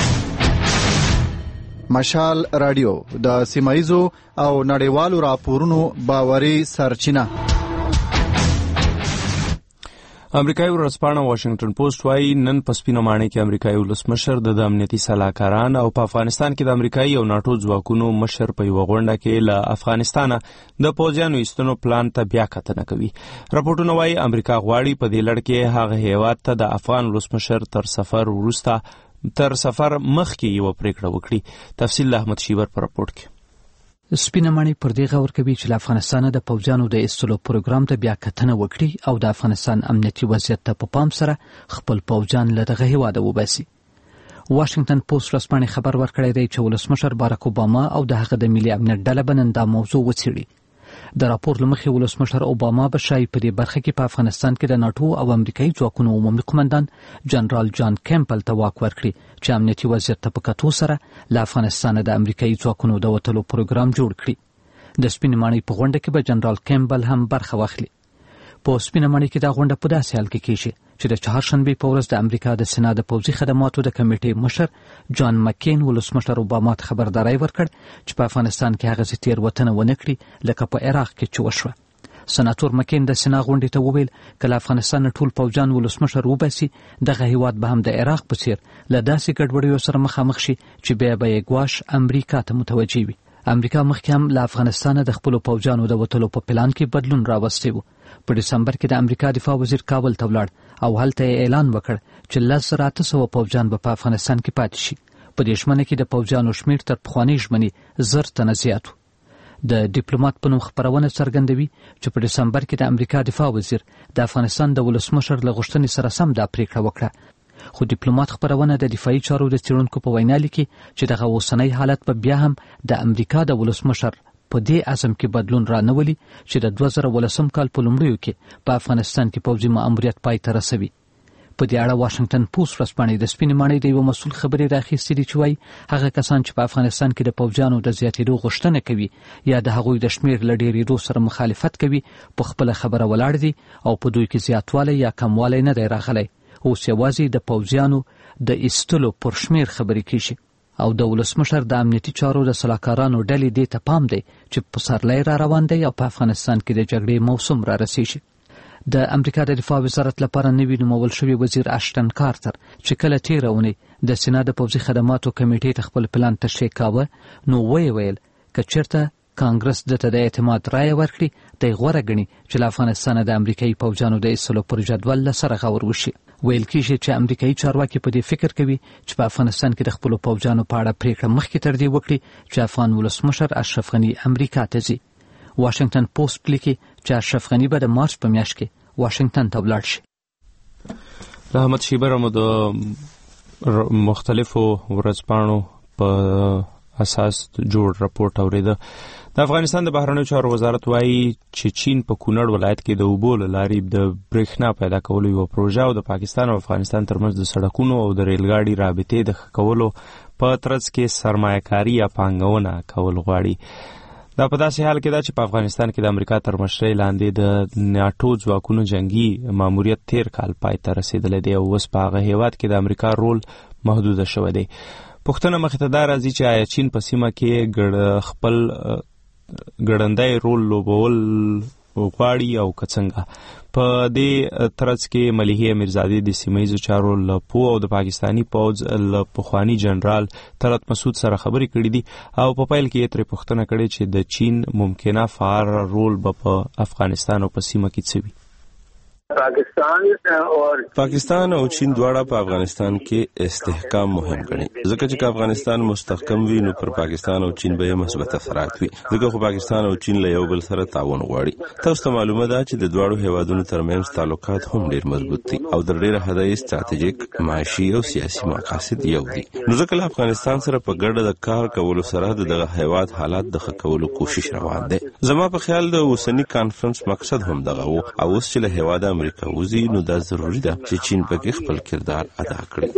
مشال رادیو د سیمایزو او نړیوالو راپورونو باوري سرچینه. امریکایي ورځپاڼه واشنگټن پوسټ وايي نن په سپینه ماڼۍ کې امریکایي ولسمشر د امنیتي سلاکاران او په افغانستان کې د امریکایي او ناټو ځواکونو مشر په یوه غونډه کې له افغانستانه د پوځیانو ایستلو پلان ته بیا کتنه کوي. راپورټونه وايي امریکا غواړي په دې لړ کې هغه هیواد ته د افغان ولسمشر تر سفر وروسته تر سفر مخکې یوه پریکړه وکړي. تفصیل احمد شیبر په راپورټ کې. سپینه ماڼۍ پر دې غور کوي چې له افغانستانه د پوځیانو د ایستلو پروګرام ته بیا کتنه وکړي او د افغانستان امنیتي وضعیت ته په پام سره خپل پوځیان له دغه هیواده وباسي. واشنگټن پوسټ ورځپاڼې خبر ورکړی دی چې ولسمشر باراک اوباما او د هغه د ملي امنیت ډله به نن دا موضوع وڅېړي. د راپور له مخې ولسمشر اوباما به شایي په دې برخه کې په افغانستان کې د ناټو او امریکایي ځواکونو عمومي قمندان جنرال جان کیمپبل ته واک ورکړي چې امنیتي وضعیت ته په کتو سره له افغانستانه د امریکایي ځواکونو د وتلو پروګرام جوړ کړي. د سپینې ماڼۍ په غونډه کې به جنرال کیمپبل هم برخه واخلي. په سپینه ماڼۍ کې دا غونډه په داسې حال کې کېږي چې د چهارشنبې په ورځ د امریکا د سنا د پوځي خدماتو د کمیټې مشر جان مکین ولسمشر اوباما ته خبرداری ورکړ چې په افغانستان کې هغه تېروتنه ونه کړي لکه په عراق کې چې وشوه. سناتور مکین د سنا غونډې ته وویل کله افغانستان ټول پوځیان ولسمشر وباسي دغه هیواد به هم د عراق په څیر له داسې ګډوډیو سره مخامخ شي چې بیا به یې ګواښ امریکا ته متوجه وي. امریکا مخکې هم له افغانستانه د خپلو پوځیانو د وتلو په پلان کې بدلون راوستی و. په ډسمبر کې د امریکا دفاع وزیر کابل ته ولاړ او هلته یې اعلان وکړ چې لس زره اته سوه پوځیان به په افغانستان کې پاتې شي. په دې شمنه کې د پوځیانو شمېر تر پخوانۍ ژمنې زر تنه زیات و. د ډیپلوماټ په نوم خپرونه څرګندوي چې په ډسمبر کې د امریکا دفاع وزیر د افغانستان د ولسمشر له غوښتنې سره سم دا پریکړه وکړه. خو ډیپلوماټ خپرونه د دفاعي چارو د څېړونکو په وینا لیکي چې دغه اوسنی حالت به بیا هم د امریکا د ولسمشر په دې عزم کې بدلون رانولي چې د دوه زره ولسم کال په لومړیو کې په افغانستان کې پوځي ماموریت پای ته رسوي. په دې اړه واشنگټن پوسټ ورځپاڼې د سپینې ماڼۍ د یوه مسؤل خبرې راخیستې دي چې وایي هغه کسان چې په افغانستان کې د پوځیانو د زیاتېدو غوښتنه کوي یا د هغوی د شمېر له ډېرېدو سره مخالفت کوي په خپله خبره ولاړ دي او په دوی کې زیاتوالی یا کموالی نه دی راغلی. اوس یوازې د پوځیانو د ایستلو پر شمېر خبرې کېږي او د ولسمشر د امنیتي چارو د سلاکارانو ډلې دې ته پام دی چې پسرلی را روان دی او په افغانستان کې د جګړې موسم را رسېږي. د امریکا د دفاع وزارت لپاره نوی نومول شوی وزیر اشټن کارتر چې کله تېره اونۍ د سنا د پوځي خدماتو کمیټې ته خپل پلان تشریح کاوه نو ویې ویل که چېرته کانګرس دته د اعتماد رایه ورکړي دی غوره ګڼي چې له افغانستانه د امریکایي پوځیانو د ایستلو پر جدول له سره غور وشي. ویل کېږي چې امریکایي چارواکي په دې فکر کوي چې په افغانستان کې د خپلو پوځیانو په اړه پریکړه مخکې تر دې وکړي چې افغان ولسمشر اشرف غني امریکا ته ځي. واشنگټن پوسټ لیکي چې اشرف غني به د مارچ په میاشت کې واشنگټن ته ولاړ شي. د احمد شیبر مو د مختلفو ورځپاڼو په اساس جوړ راپورټ اوریده. د افغانستان د بهرنیو چارو وزارت وایي چې چین په کونړ ولایت کې د اوبو له لارې د برېښنا پیدا کولو یوه پروژه او د پاکستان او افغانستان ترمنځ د سړکونو او د ریلګاډي رابطې د ښه کولو په ترڅ کې سرمایه‌کاري یا پانګونه کول غواړي. دا په داسې حال کې ده چې په افغانستان کې د امریکا تر مشرۍ لاندې د ناټو ځواکونو جنگي ماموریت تیر کال پای ته رسېدلی دی او اوس په هغه هیواد کې د امریکا رول محدوده شوی دی. پوښتنه مخې ته دا راځي چې آیا چین په سیمه کې خپل ګړندی رول لوبول غواړي او که څنګه. په دې ترڅ کې ملیحې امیرزادې د سیمهییزو چارو له پو او د پاکستاني پوځ له پخواني جنرال طلعت مسعود سره خبرې کړې دي او په پیل کې یې ترې پوښتنه کړې چې د چین ممکنه فعال رول به په افغانستان او په سیمه کې څه وي. پاکستان او پاکستان او چین دواړه په افغانستان کې استحکام مهم ګڼي ځکه چې افغانستان مستحکم وي نو پر پاکستان او چین به مثبت اثرات وي ځکه خو پاکستان او چین له یو بل سره تعاون غواړي. تاسو ته معلومه ده چې د دواړو هیوادونو ترمنځ تعلقات هم ډیر مضبوط دي او د ډیره حده یې ستراتیژیک معاشي او سیاسي مقاصد یو دي نو ځکه له افغانستان سره په ګډه د کار کولو سره دغه هیواد حالات د ښه کولو کوشش روان دي. زما په خیال د اوسنی کانفرنس مقصد هم دغه و او اوس چې له هیواده امریکا وزي نو دا ضروری ده چې چین پکې خپل کردار ادا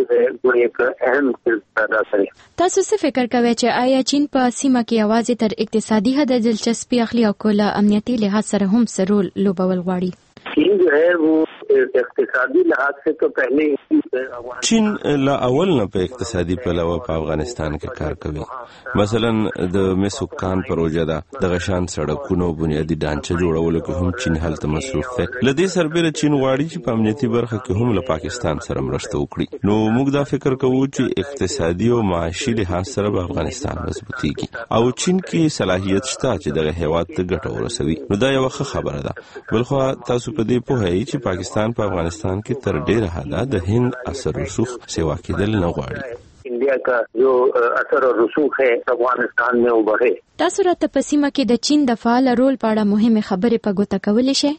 کړي. تاسو څه فکر کوئ چې آیا چین په سیمه کې یوازې تر اقتصادي حد دلچسپي اخلي او کوله امنیتي لحاظ سره هم څه رول لوبول غواړي؟ چین جو ہے وہ اقتصادی لحاظ سے تو پہلے چین لا اول نه په اقتصادي پلوه په افغانستان کې کار کوي. مثلا د مسوکان پروژه ده د غشان سړکونو بنیادی ډانچه جوړولو کې هم چین هلته مصروف دی. لدې سربېره چین غواړي چې په امنیتي برخه کې هم له پاکستان سره مرسته وکړي. نو موږ دا فکر کوو چې اقتصادي او معاشي لحاظ سره به افغانستان مضبوطیږي او چین کې صلاحیت شته چې دغه هیواد ته ګټه ورسوي. نو دا یو ښه خبره ده. بلخو تاسو په دې پوهیږئ چې پاکستان په افغانستان کې تر ډیره حده د هند اثر رسوخ سیوا کېدل نه غواړي. انډیا کا جو اثر او رسوخ ہے افغانستان میں ابھرے. تاسو راته په سیمه کې د چین د فعال رول په اړه مهمه خبرې په ګوته کولای شئ؟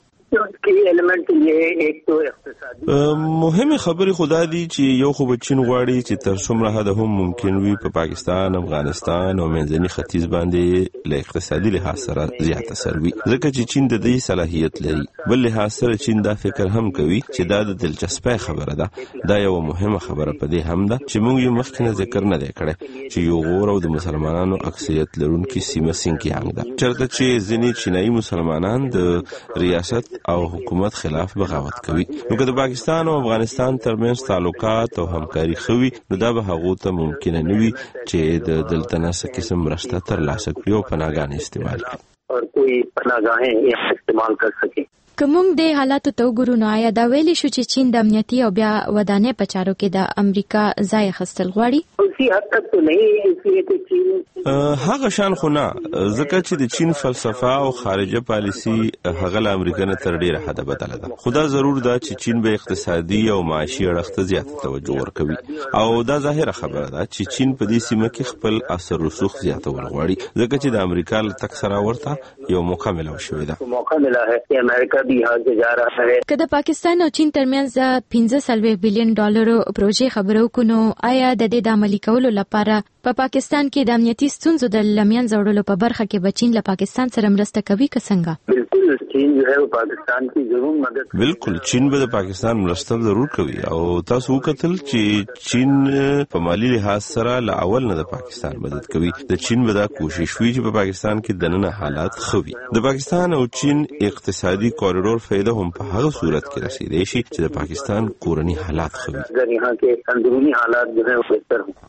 مهمه خبرې خدا دي چې یو خو به چین غواړي چې تر څومره حد هم ممکن وي په پاکستان، افغانستان او منځني ختیځ باندې له اقتصادي لحاظ سره زیات اثر وي ځکه چې چین د دې صلاحیت لري. بل لحاظ سره چین دا فکر هم کوي چې دا د دلچسپۍ خبره ده. دا یو مهمه خبره په دې هم ده چې موږ یو مخکې ذکر نه دی کړی چې یو غور او د مسلمانانو اکثریت لرونکي سیمه سینکیانګ ده چېرته چې ځینې چینایي مسلمانان د ریاست او حکومت خلاف بغاوت کوي. نو که د پاکستان او افغانستان ترمنځ تعلقات او همکاري خوي نو دا به هغه ته ممکن نه وي چې د دلته نس قسم رشته تر لاسه کړي او پناهګان استعمال کړي और कोई पनाहगाहें इस्तेमाल कर सके. کوم د حالاتو ته وګورو نو آیا دا ویلي شو چې چین د امنیتي او بیا ودانې په چارو کې د امریکا ځای خستل غواړي؟ اسی حد تک تو نہیں اسلیے کہ چین هغه شان خو نه، ځکه چې د چین فلسفه او خارجه پالیسی هغه له امریکا نه تر ډیره حده بدله ده. خدا ضرور ده چې چین به اقتصادي او معاشي اړخ ته زیات توجه ورکوي او دا ظاهره خبره ده چې چین په دې سیمه کې خپل اثر رسوخ زیاتول غواړي، ځکه چې د امریکا له تک سره ورته یو موقع ملو شوې ده. موقع ملا ہے کہ امریکا بھی یہاں سے جا رہا ہے. که د پاکستان او چین ترمنځ پنځه سلوي بلین ډالرو پروژې خبرو کونو آیا د دې د عملي کولو لپاره په پا پاکستان کې د امنیتي ستونزو د لمین زوړلو په برخه کې به چین له پاکستان سره مرسته کوي که څنګه؟ بالکل چین جو ہے وہ پاکستان کی ضرور مدد. بالکل چین به د پاکستان مرسته ضرور کوي او تاسو وکتل چې چین په مالی لحاظ سره له اول نه د پاکستان مدد کوي. د چین به دا کوشش وی چې په پاکستان کې دننه حالات خوي. د پاکستان او چین اقتصادي کوریډور فائدہ هم په هغه صورت کې رسیدي شي چې د پاکستان کورنی حالات خوي. اگر یہاں کے اندرونی حالات جو ہے وہ بہتر ہوں.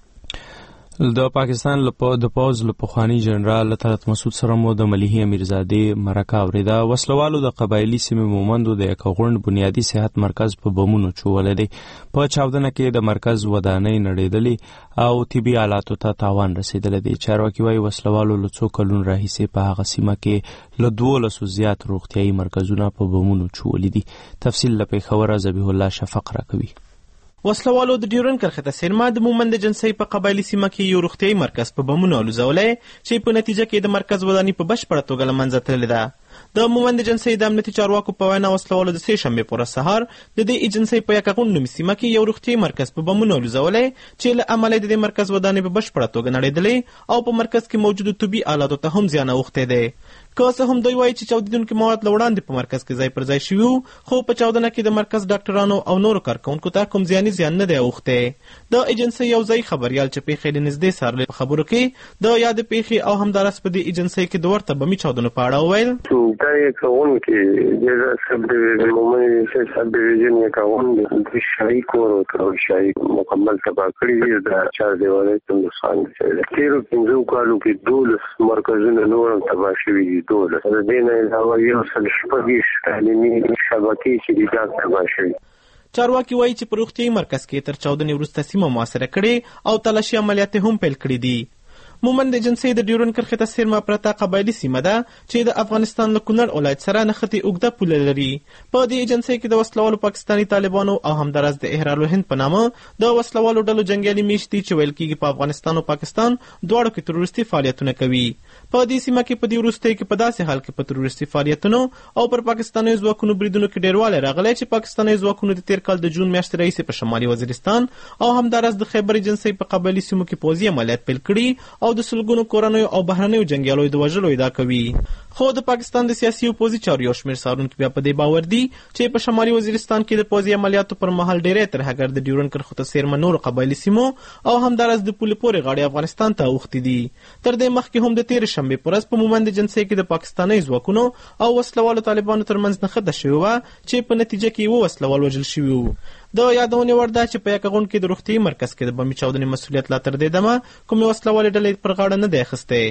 د پاکستان لپاره د پوز لپخوانی جنرال طلعت مسعود سره مو د مليحي امیرزاده مرکه اوریدا وسلوالو د قبایلی سیمې مومندو د یکغوند بنیادی صحت مرکز په بمونو چولې دی. په چاودنه کې د مرکز ودانۍ نړیدلې او طبي آلاتو ته تاوان رسیدل دی. چارواکي وايي وسلوالو له څو کلونو راهیسې په هغه سیمه کې له دولسو زیات روغتيایي مرکزونه په بمونو چولې دي. تفصیل لپاره خبره ذبیح الله شفق راکوي. وسلوالو د ډیورن کرښې ته سیرما د مومند جنسي په قبایلی سیمه کې یو روغتيایي مرکز په بمونو الوزولې چې په نتیجه کې د مرکز ودانۍ په بشپړه توګه له منځه تللې ده. د مومند جنسي د امنیتي چارواکو په وینا وسلوالو د سې شنبې پر سهار د دې ایجنسي په یکغوند نومي سیمه کې یو روغتيایي مرکز په بمونو الوزولې چې له امله د دې مرکز ودانۍ په بشپړه توګه نړېدلې او په مرکز کې موجود طبي آلاتو ته هم زیان اوښتی دی. که څه هم دوی وایي چې چاودیدونکي مواد له وړاندې په مرکز کې ځای پر ځای شوي وو، خو په چاودنه کې د مرکز ډاکټرانو او نورو کارکوونکو ته کوم زیاني زیان نه دی اوښتی. د ایجنسۍ یو ځایي خبریال چې پیښې له نږدې څارلې په خبرو کې د یادې پیښې او همداراز په دې ایجنسۍ کې د ورته بمي چاودنو په اړه وویل. دا یې کوونکي د سب ډیویژن مومن سب ډیویژن یې کوون د شاهي کور او شاهي مکمل تباه کړي د چار دیوالۍ ته نقصان رسوي. تیرو پنځو کالو کې دولس مرکزونه نور هم تباه شوي دي. دولس د دې نه علاوه یو سل شپږ تعلیمي شبکې چې دي دا تباه شوي. چارواکي وایي چې په روغتیایي مرکز کې تر چاودنې وروسته سیمه محاصره کړې او تلاشي عملیات هم پیل کړي دي. مومند ایجنسۍ د ډیورن کرښې ته سیرما پرته قبایلي سیمه ده چې د افغانستان له کونړ ولایت سره نښتې اوږده پوله لري. په دې ایجنسۍ کې د وسلوالو پاکستاني طالبانو او همداراز د احرار الهند په نامه د وسلوالو ډلو جنګیالي میشت دي چې ویل کېږي په افغانستان او پاکستان دواړو کې تروریستي فعالیتونه کوي. په دې سیمه کې په دې وروستیو کې په داسې حال کې په تروریستي فعالیتونو او پر پاکستاني ځواکونو بریدونو کې ډیروالی راغلی چې پاکستاني ځواکونو د تیر کال د جون میاشتې راهیسې په شمالي وزیرستان او همداراز د خیبر ایجنسۍ په قبایلي سیمو کې پوځي عملیات پیل کړي او د سلګونو کورنیو او بهرنیو جنګیالیو د وژلو ادعا کوي. خو د پاکستان د سیاسي او پوځي چارو یو شمېر څارونکي بیا په دې باور دي چې په شمالي وزیرستان کې د پوځي عملیاتو پر مهال ډیری ترهګر د ډیورن کرښو ته سیرما نورو قبایلي سیمو او همداراز د پولې پورې غاړې افغانستان ته اوښتي دي. تر دې مخکې هم د تېرې شنبې په ورځ په مومند ایجنسۍ کې د پاکستاني ځواکونو او وسلوالو طالبانو ترمنځ نښته شوې وه چې په نتیجه کې یوه وسلوال وژل شوي وو. د یادونې وړ ده چې په یکغوند کې د روغتیایي مرکز کې د بمي چاودنې مسؤلیت لا تر دې دمه کومې وسلوالې ډلې پر غاړه نه دی اخیستی.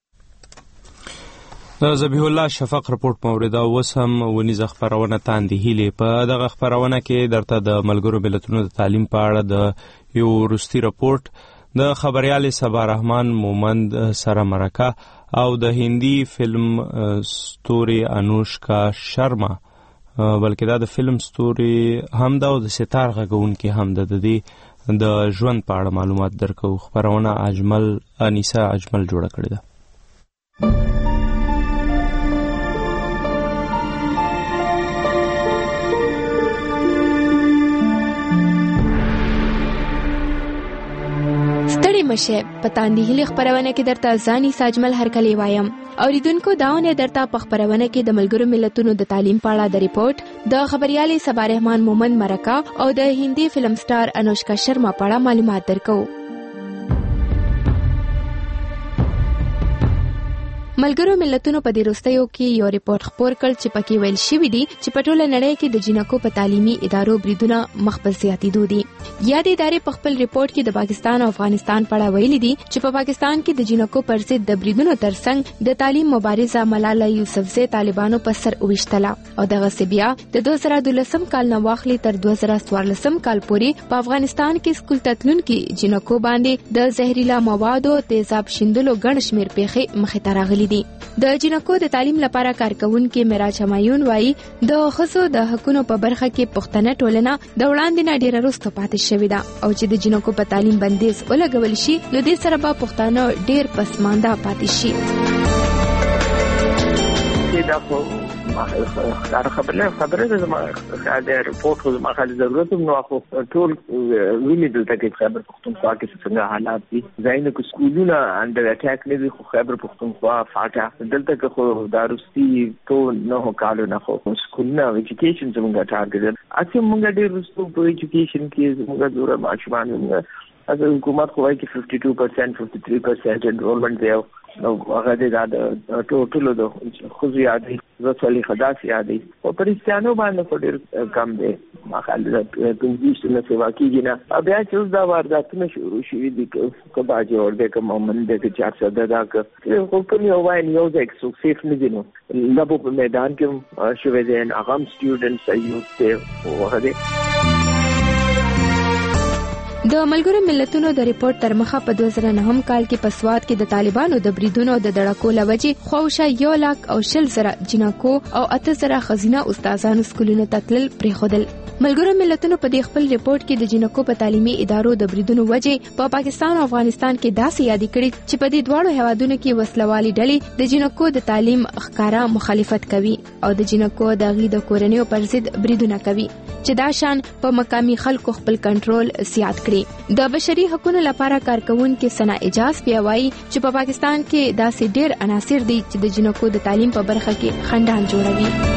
د ذبیح الله شفق رپورټ موریدا اوس هم ونیزه خپرونه تاندې هیلې. په دغه خپرونه کې درته د ملګرو ملتونو د تعلیم په اړه د یو وروستي رپورټ، د خبریال صبا رحمان مومند سره مرکه او د هندي فلم ستوري انوشکا شرما، بلکې دا د فلم ستوري هم دا او د ستار غږونکي هم د دې د ژوند په اړه معلومات درکو. خپرونه اجمل انیسا اجمل جوړه کړې ده. مشه پتاندې هلي خبرونه کې درته ځاني ساجمل هرکلی وایم. اوریدونکو داونه درته په خبرونه کې د ملګرو ملتونو د تعلیم په اړه د ریپورت، د خبريالي صبا رحمان مومند مرکه او د هندي فلم سٹار انوشکا شرما په اړه معلومات درکو. ملګرو ملتونو په دې وروستیو کې یو ریپورت خپور کړ چې پکې ویل شوی دی چې په ټوله نړۍ کې د جنکو په تعلیمي ادارو بریدونه مخ په زیاتېدو دي. یادې ادارې په خپل ریپورت کې د پاکستان او افغانستان په اړه ویلي دي چې په پاکستان کې د جنکو پر ضد د بریدونو ترڅنګ د تعلیم مبارزه ملاله یوسفزۍ طالبانو په سر وویشتله او دغه بیا د دوه زره دولسم کال نه واخلي تر دوه زره څوارلسم کال پورې په افغانستان کې سکول تتلونکي جنکو باندې د زهريلا موادو تیزاب شیندلو ګڼ شمېر پیښې مخې ته راغلي دي. د جنکو د تعلیم لپاره کارکونکي معراج همایون وایي د ښځو د حقوقو په برخه کې پښتنه ټولنه د وړاندې نه ډیره وروسته پاتې شوې ده او چې د جنکو په تعلیم بندیز ولګول شي نو دې سره به پښتانه ډیر پسمانده پاتې شي. دا خو خبره خبره ده ما دا ریپورت خو ما خالي ضرورت نو خو ټول ویني دلته کې خبر پښتونخوا کې څنګه حالات دي ځینې کو سکولونه انډر اٹیک نه دي خو خبر پښتونخوا فاټه دلته کې خو داروستي ټول نه کالو نه خو سکولونه ایجوکیشن څنګه ټارګټ اته موږ ډېر رسو په ایجوکیشن کې موږ ضرورت ماشومان موږ از حکومت خو وايي چې fifty two percent fifty three percent enrollment دی نو هغه د ټولو د خو زیاتې ځکه خداسي یادي او پرېستانو باندې په ډېر کم دی ما خالي د پنځه نه سیوا کېږي نه بیا چې دا وارداتونه شروع شوي دي که باجی اور دې کوم من دې چې چار سده دا که خو په یو وای نیو ځکه څو سیف نه دي نو لبو په میدان کې شوي دي هغه سټوډنټس ایو ته وغه د ملګرو ملتونو د ریپورت تر مخه په دوه زره نهم کال کې په سواد کې د طالبانو د بریدونو د دړکو لوجې خوښه یو لاک او شل زره جنکو او اته زره خزینه استادانو سکولونو ته تلل پریښودل. ملګرو ملتونو په دې خپل ریپورت کې د جنکو په تعلیمي ادارو د بریدونو وجې په پاکستان او افغانستان کې داسې یاد کړي چې په دې دواړو هیوادونو کې وسلوالي ډلې د جنکو د تعلیم ښکارا مخالفت کوي او د جنکو د غي د کورنیو پر ضد بریدونه کوي چې دا شان په مقامي خلکو خپل کنټرول زیات کړي. د بشري حقوقو لپاره کارکونکو سنا اجاز پیوایي چې په پاکستان کې داسې ډېر عناصر دي چې د جنکو د تعلیم په برخه کې خنډان جوړوي.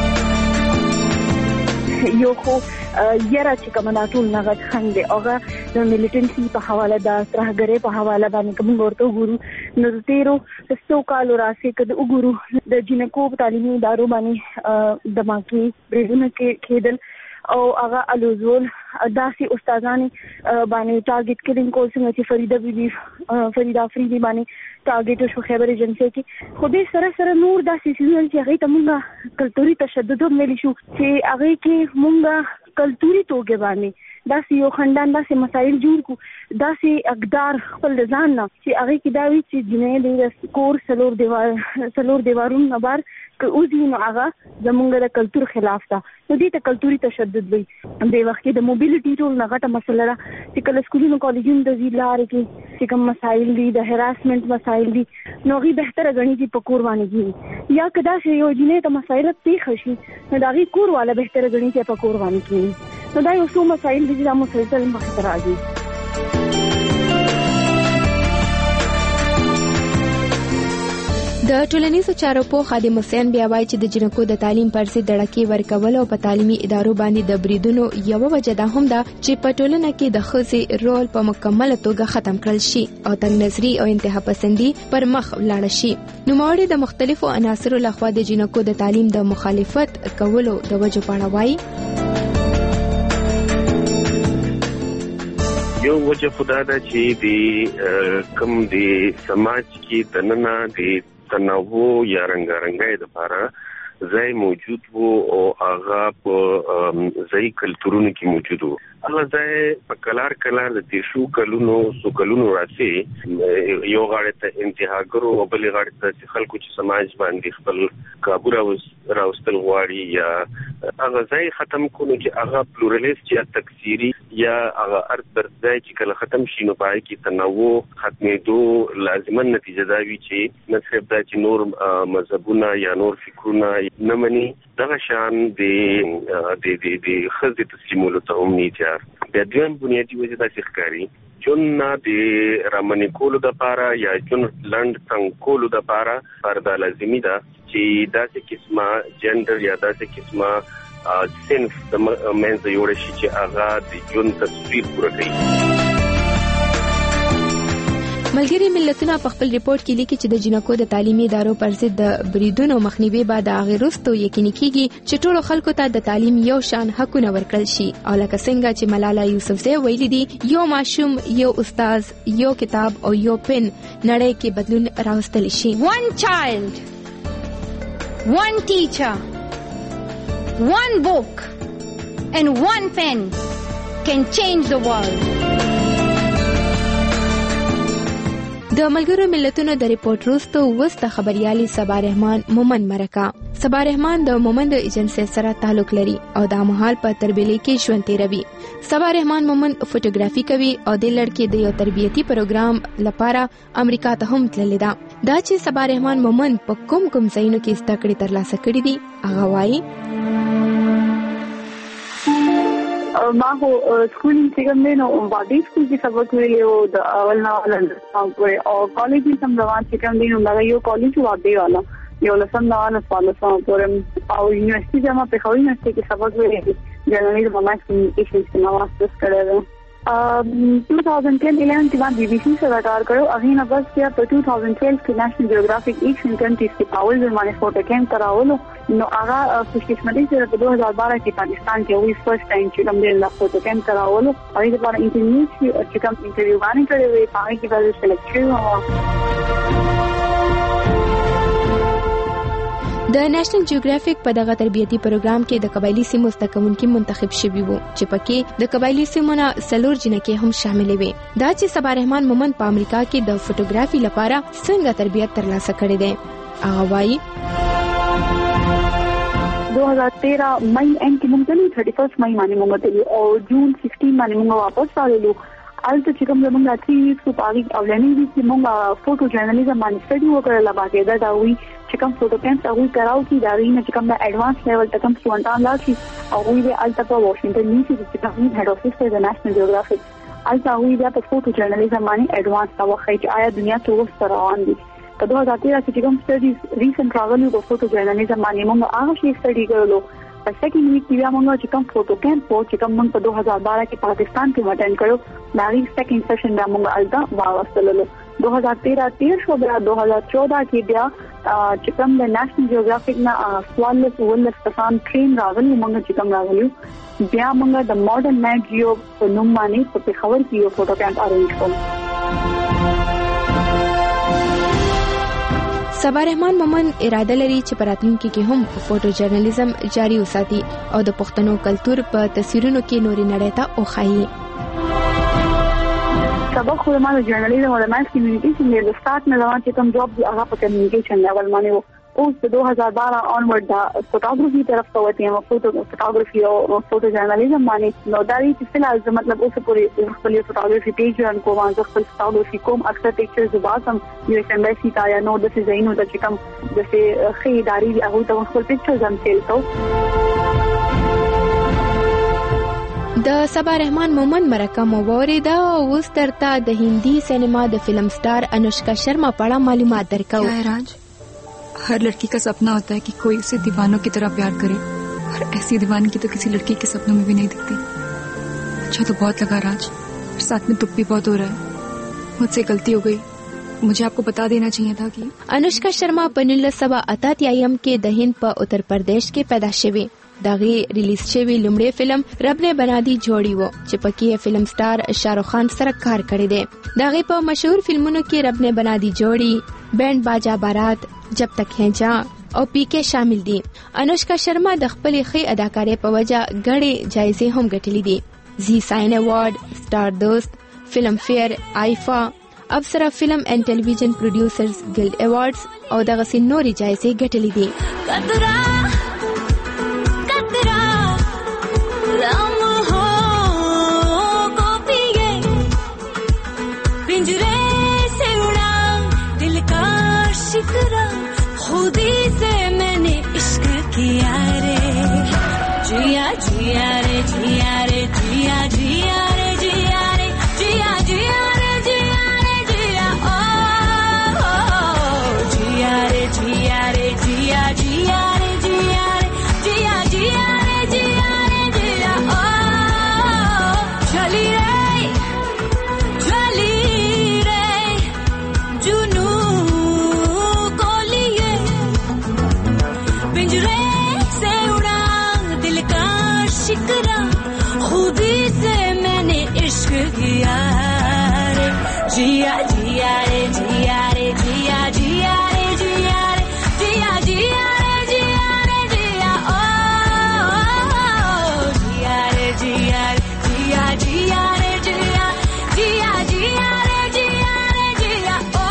یو خو یره چې کوم د ټول نغد خند دی اوغه د میلیټنسي په حواله د ترهګرۍ په حواله باندې کوم ورته ګورو نو تیرو ستو کال راسي کده وګورو د جنکو په تعلیمي ادارو باندې دماغي بریډونه کې کېدل او هغه الوزول داسې استادان باندې ټارګټ کړي کول څنګه چې فریدا بیبي فریدا افریدي باندې ټارګټ شو خبر ایجنسی کې خو دې سره سره نور داسې سیزن چې هغه ته مونږه کلتوري تشدد ملي شو چې هغه کې مونږه کلتوري توګه باندې داسې یو خندان داسې مسایل جوړ کو داسې اقدار خپل ځان نه چې هغه کې دا وی چې جنې د کور سلور دیوار سلور دیوارونو بار که اوځي نو هغه زمونږ د کلتور خلاف ده نو دې ته کلتوري تشدد وي. د وخت د موبیلیټي ټول نه غټه مسله ده چې کله سکولونو کالجونو د زیلار کې چې کوم مسایل دي د هراسمنت مسایل دي نو غي بهتره غني دي په کور باندې دي یا کدا چې یو جنې ته مسایل پیښ شي نو دا غي کور والا بهتره غني چې په کور باندې دي نو دا یو څو مسایل دي چې مسلسل مخ ته راځي. د ټولنیزو چارو په خادم حسین بیا وایي چې د جنکو د تعلیم پر ضد دړکې ورکول او په تعلیمي ادارو باندې د بریدونو یو وجه ده هم ده چې په ټولنه کې د ښځې رول په مکمله توګه ختم کړل شي او تنګ نظري او انتها پسندي پر مخ لاړ شي. نوموړي د مختلفو عناصرو لخوا د جنکو د تعلیم د مخالفت کولو د وجو په اړه وایي. یو وجه خدا ده چې د کم د سماج کې دننه د تنوع یا رنگارنګۍ د لپاره ځای موجود وو او هغه په ځای کلتورونو کې موجود وو. هغه ځای په کلار کلار د تیشو کلونو سو کلونو راځي یو غاړه ته انتهاګرو او بل غاړه ته خلکو چې سماج باندې خپل کابو راوستل غواړي یا هغه ځای ختم کولو چې هغه پلورالست یا تکثیری یا هغه ارت بر ځای چې کله ختم شي نو پای کې تنوع ختمېدو لازمن نتیجه دا وي چې نه صرف دا چې نور مذهبونه یا نور فکرونه نه مني دغه شان د د د خزې تسلیمولو ته هم نه بیا دویم بنیادی وجه دا چې ښکاري جون نه د رامنې کولو دپاره یا جون لنډ تنګ کولو دپاره پرده لازمي ده چې داسې قسمه جنډر یا داسې قسمه صنف د منځه یوړه شي چې هغه د جون تصویر پوره کوي. ملګری ملتونه په خپل ریپورت کې لیکي چې د جنکو د تعلیمي ادارو پر ضد د بریدونو مخنیوي بعد هغه وروسته یقیني کیږي چې ټولو خلکو ته د تعلیم یو شان حقونه ورکړل شي او لکه څنګه چې ملاله یوسفزۍ ویلي دي یو ماشوم یو استاد یو کتاب او یو پن نړۍ کې بدلون راوستلی شي. One child, one teacher, one book and one pen can change the world. د ملګرو ملتونو د ریپورت وروسته وسته خبريالي صبا رحمان مومند مرکه. صبا رحمان د مومند ایجنسی سره تعلق لري او د مهال په تربیلي کې ژوند تیروي. صبا رحمان مومند فوټوګرافي کوي او د لړکې د یو تربیتي پروګرام لپاره امریکا ته هم تللی ده. دا چې صبا رحمان مومند په کوم کوم ځایونو کې زده کړې ترلاسه کړې دي هغه وایي ما هو schooling से कम दिन वादी स्कूल की सबक हुए वो अवल ना वाला और कॉलेज में हम रवान से कम दिन लगा यो कॉलेज वादी वाला यो लसन ना वाला वाला और और यूनिवर्सिटी जमा पे खाली यूनिवर्सिटी की सबक हुए जर्नलिज्म मास कम्युनिकेशन से मास्टर्स कर रहे हैं twenty ten eleven के बाद बीबीसी से रकार करो अभी ना बस किया तो twenty twelve के नेशनल ज्योग्राफिक एशियन कंट्रीज के पावल में मैंने फोटो कैंप कराओ लो नो आगा खुशकिस्मती से दो हज़ार बारह के पाकिस्तान के वही फर्स्ट टाइम चिकम दे ला फोटो कैंप कराओ लो और इस बार इंटरव्यू की चिकम इंटरव्यू गाने करे हुए पानी की वजह से सेलेक्ट हुआ. د نېشنل جیوګرافیک په دغه تربیتي پروګرام کې د قبایلی سیمو مستقیمونکي منتخب شوي وو چې پکې د قبایلی سیمونو سلور جنکې هم شامل وي. دا چې صبا رحمان مومند په امریکا کې د فوټوګرافي لپاره څنګه تربیت ترلاسه کړې ده هغه وایي दो हज़ार तेरह मई एंड की मुमकिन इकतीस मई माने मुमकिन और जून सोलह माने मुंगा वापस आ लो आल तो चिकम मुंगा थ्री वीक्स को पागी अवलनी भी कि मुंगा फोटो जर्नलिज्म माने स्टडी वो करे लगा के दा हुई चिकम फोटो कैंप हुई कराओ की दारी ने चिकम एडवांस लेवल तक हम सुवंटान ला थी और हुई वे आल तक वाशिंगटन डीसी की चिकम हेड ऑफिस पे द नेशनल ज्योग्राफिक आल ता हुई वे तो फोटो जर्नलिज्म माने एडवांस ता वखै आया दुनिया के वो तरह दी तो दो हज़ार तेरह की चिकम स्टडीज रीसेंट ट्रैवल को फोटो जर्नलिज्म माने मुंगा आगे से स्टडी कर लो सेकंड वीक की मुंगा चिकम फोटो कैंप हो चिकम मुंग दो हज़ार बारह के पाकिस्तान के अटेंड करो नारी सेकंड सेशन में मुंगा अलदा वापस लो दो हज़ार तेरह तेरह शो गया दो हज़ार चौदह की गया चिकम द नेशनल ज्योग्राफिक ना सवाल वल तसान ट्रेन रावल मुंगा चिकम रावल बिया मुंगा द मॉडर्न मैट जियो नुमानी पे खबर की फोटो कैंप अरेंज को. صبا رحمان مومند اراده لري چې په راتلونکي کې هم فوټو جرنالیزم جاري وساتي او د پښتنو کلچر په تصویرونو کې نوري نړۍ ته وښایي. سبق خو ما د جرنالیزم او د ماس کمیونیکیشن د سٹارټ نه روان چې کوم جاب هغه په کمیونیکیشن لیول باندې وو اوس د دو هزار بارہ اونورډ دا فوټوګرافي طرف ته وته یم فوټو فوټوګرافي او فوټو جرنالیزم باندې نو دا چې فلحال مطلب اوس پورې خپل فوټوګرافي پیج رن کوم ځکه خپل فوټوګرافي کوم اکثر پکچرز وباسم یو اس ایمبسی تا یا نو د زینو د چکم د سه خیداری هغه ته خپل پکچرز هم سیل کو. د صبا رحمان مومند مرکه مو دا اوس ترته د هندي سینما د فلم سٹار انوشکا شرما په اړه معلومات درکو. राज हर लड़की का सपना होता है कि कोई उसे दीवानों की तरह प्यार करे और ऐसी दीवानगी तो किसी लड़की के सपनों में भी नहीं दिखती. अच्छा तो बहुत लगा राज, साथ में दुख भी बहुत हो रहा है. मुझसे गलती हो गई, मुझे आपको बता देना चाहिए था कि अनुष्का शर्मा په उन्नीस सौ अठहत्तर کې د هند په उत्तर प्रदेश کې پیدا شوې. دغه ریلیز شوی لومړی فلم رب نے بنا دی جوړی وو چې پکې فلم سٹار شاهرخ خان سره کار کړی دی. دغه په مشهور فلمونو کې رب نے بنا دی جوړی، بینڈ باجا بارات، جب تک ہیں جا او پی کې شامل دي. انوشکا شرما د خپل ښې اداکارۍ په وجه غړي جایزې هم ګټلې دي. زی ساين ایوارډ، سٹار دوست، فلم فیر، آیفا، افسرا فلم اینڈ ټلویزیون پروډیوسرز ګلډ ایوارډز او دغه سي نوري جایزې ګټلې دي. खुदी से मैंने इश्क किया रे, जिया जिया रे जिया रे जिया जिया रे जिया रे जिया जिया रे जिया रे जिया ओ जिया रे जिया रे जिया जिया रे जिया रे जिया जिया रे जिया रे जिया ओ चली रे चली रे जिया जिया रे जिया रे जिया जिया रे जिया रे जिया जिया रे जिया रे जिया ओ जिया रे जिया जिया जिया रे जिया जिया जिया रे जिया रे जिया ओ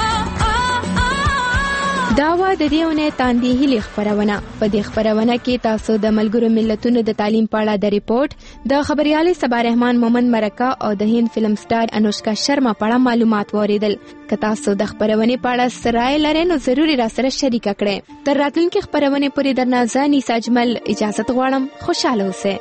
داوا د دیونه تاندې هلي خبرونه په دې خبرونه کې تاسو د ملګرو ملتونو د تعلیم په اړه د ریپورت د خبريالي صبا رحمان مومن مرکه او د هند فلم سٹار انوشکا شرما په اړه معلومات وریدل که تاسو د خبرونه په اړه سرای لرئ نو ضروري را سره شریک کړئ تر راتلونکي خبرونه پورې درنه ځاني ساجمل اجازه غواړم خوشاله اوسئ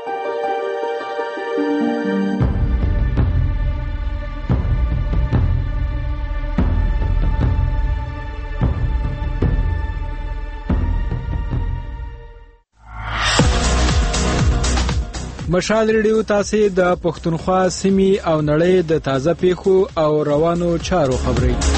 مشال ریډیو تاسو د پښتونخوا سیمې او نړۍ د تازه پیښو او روانو چارو خبري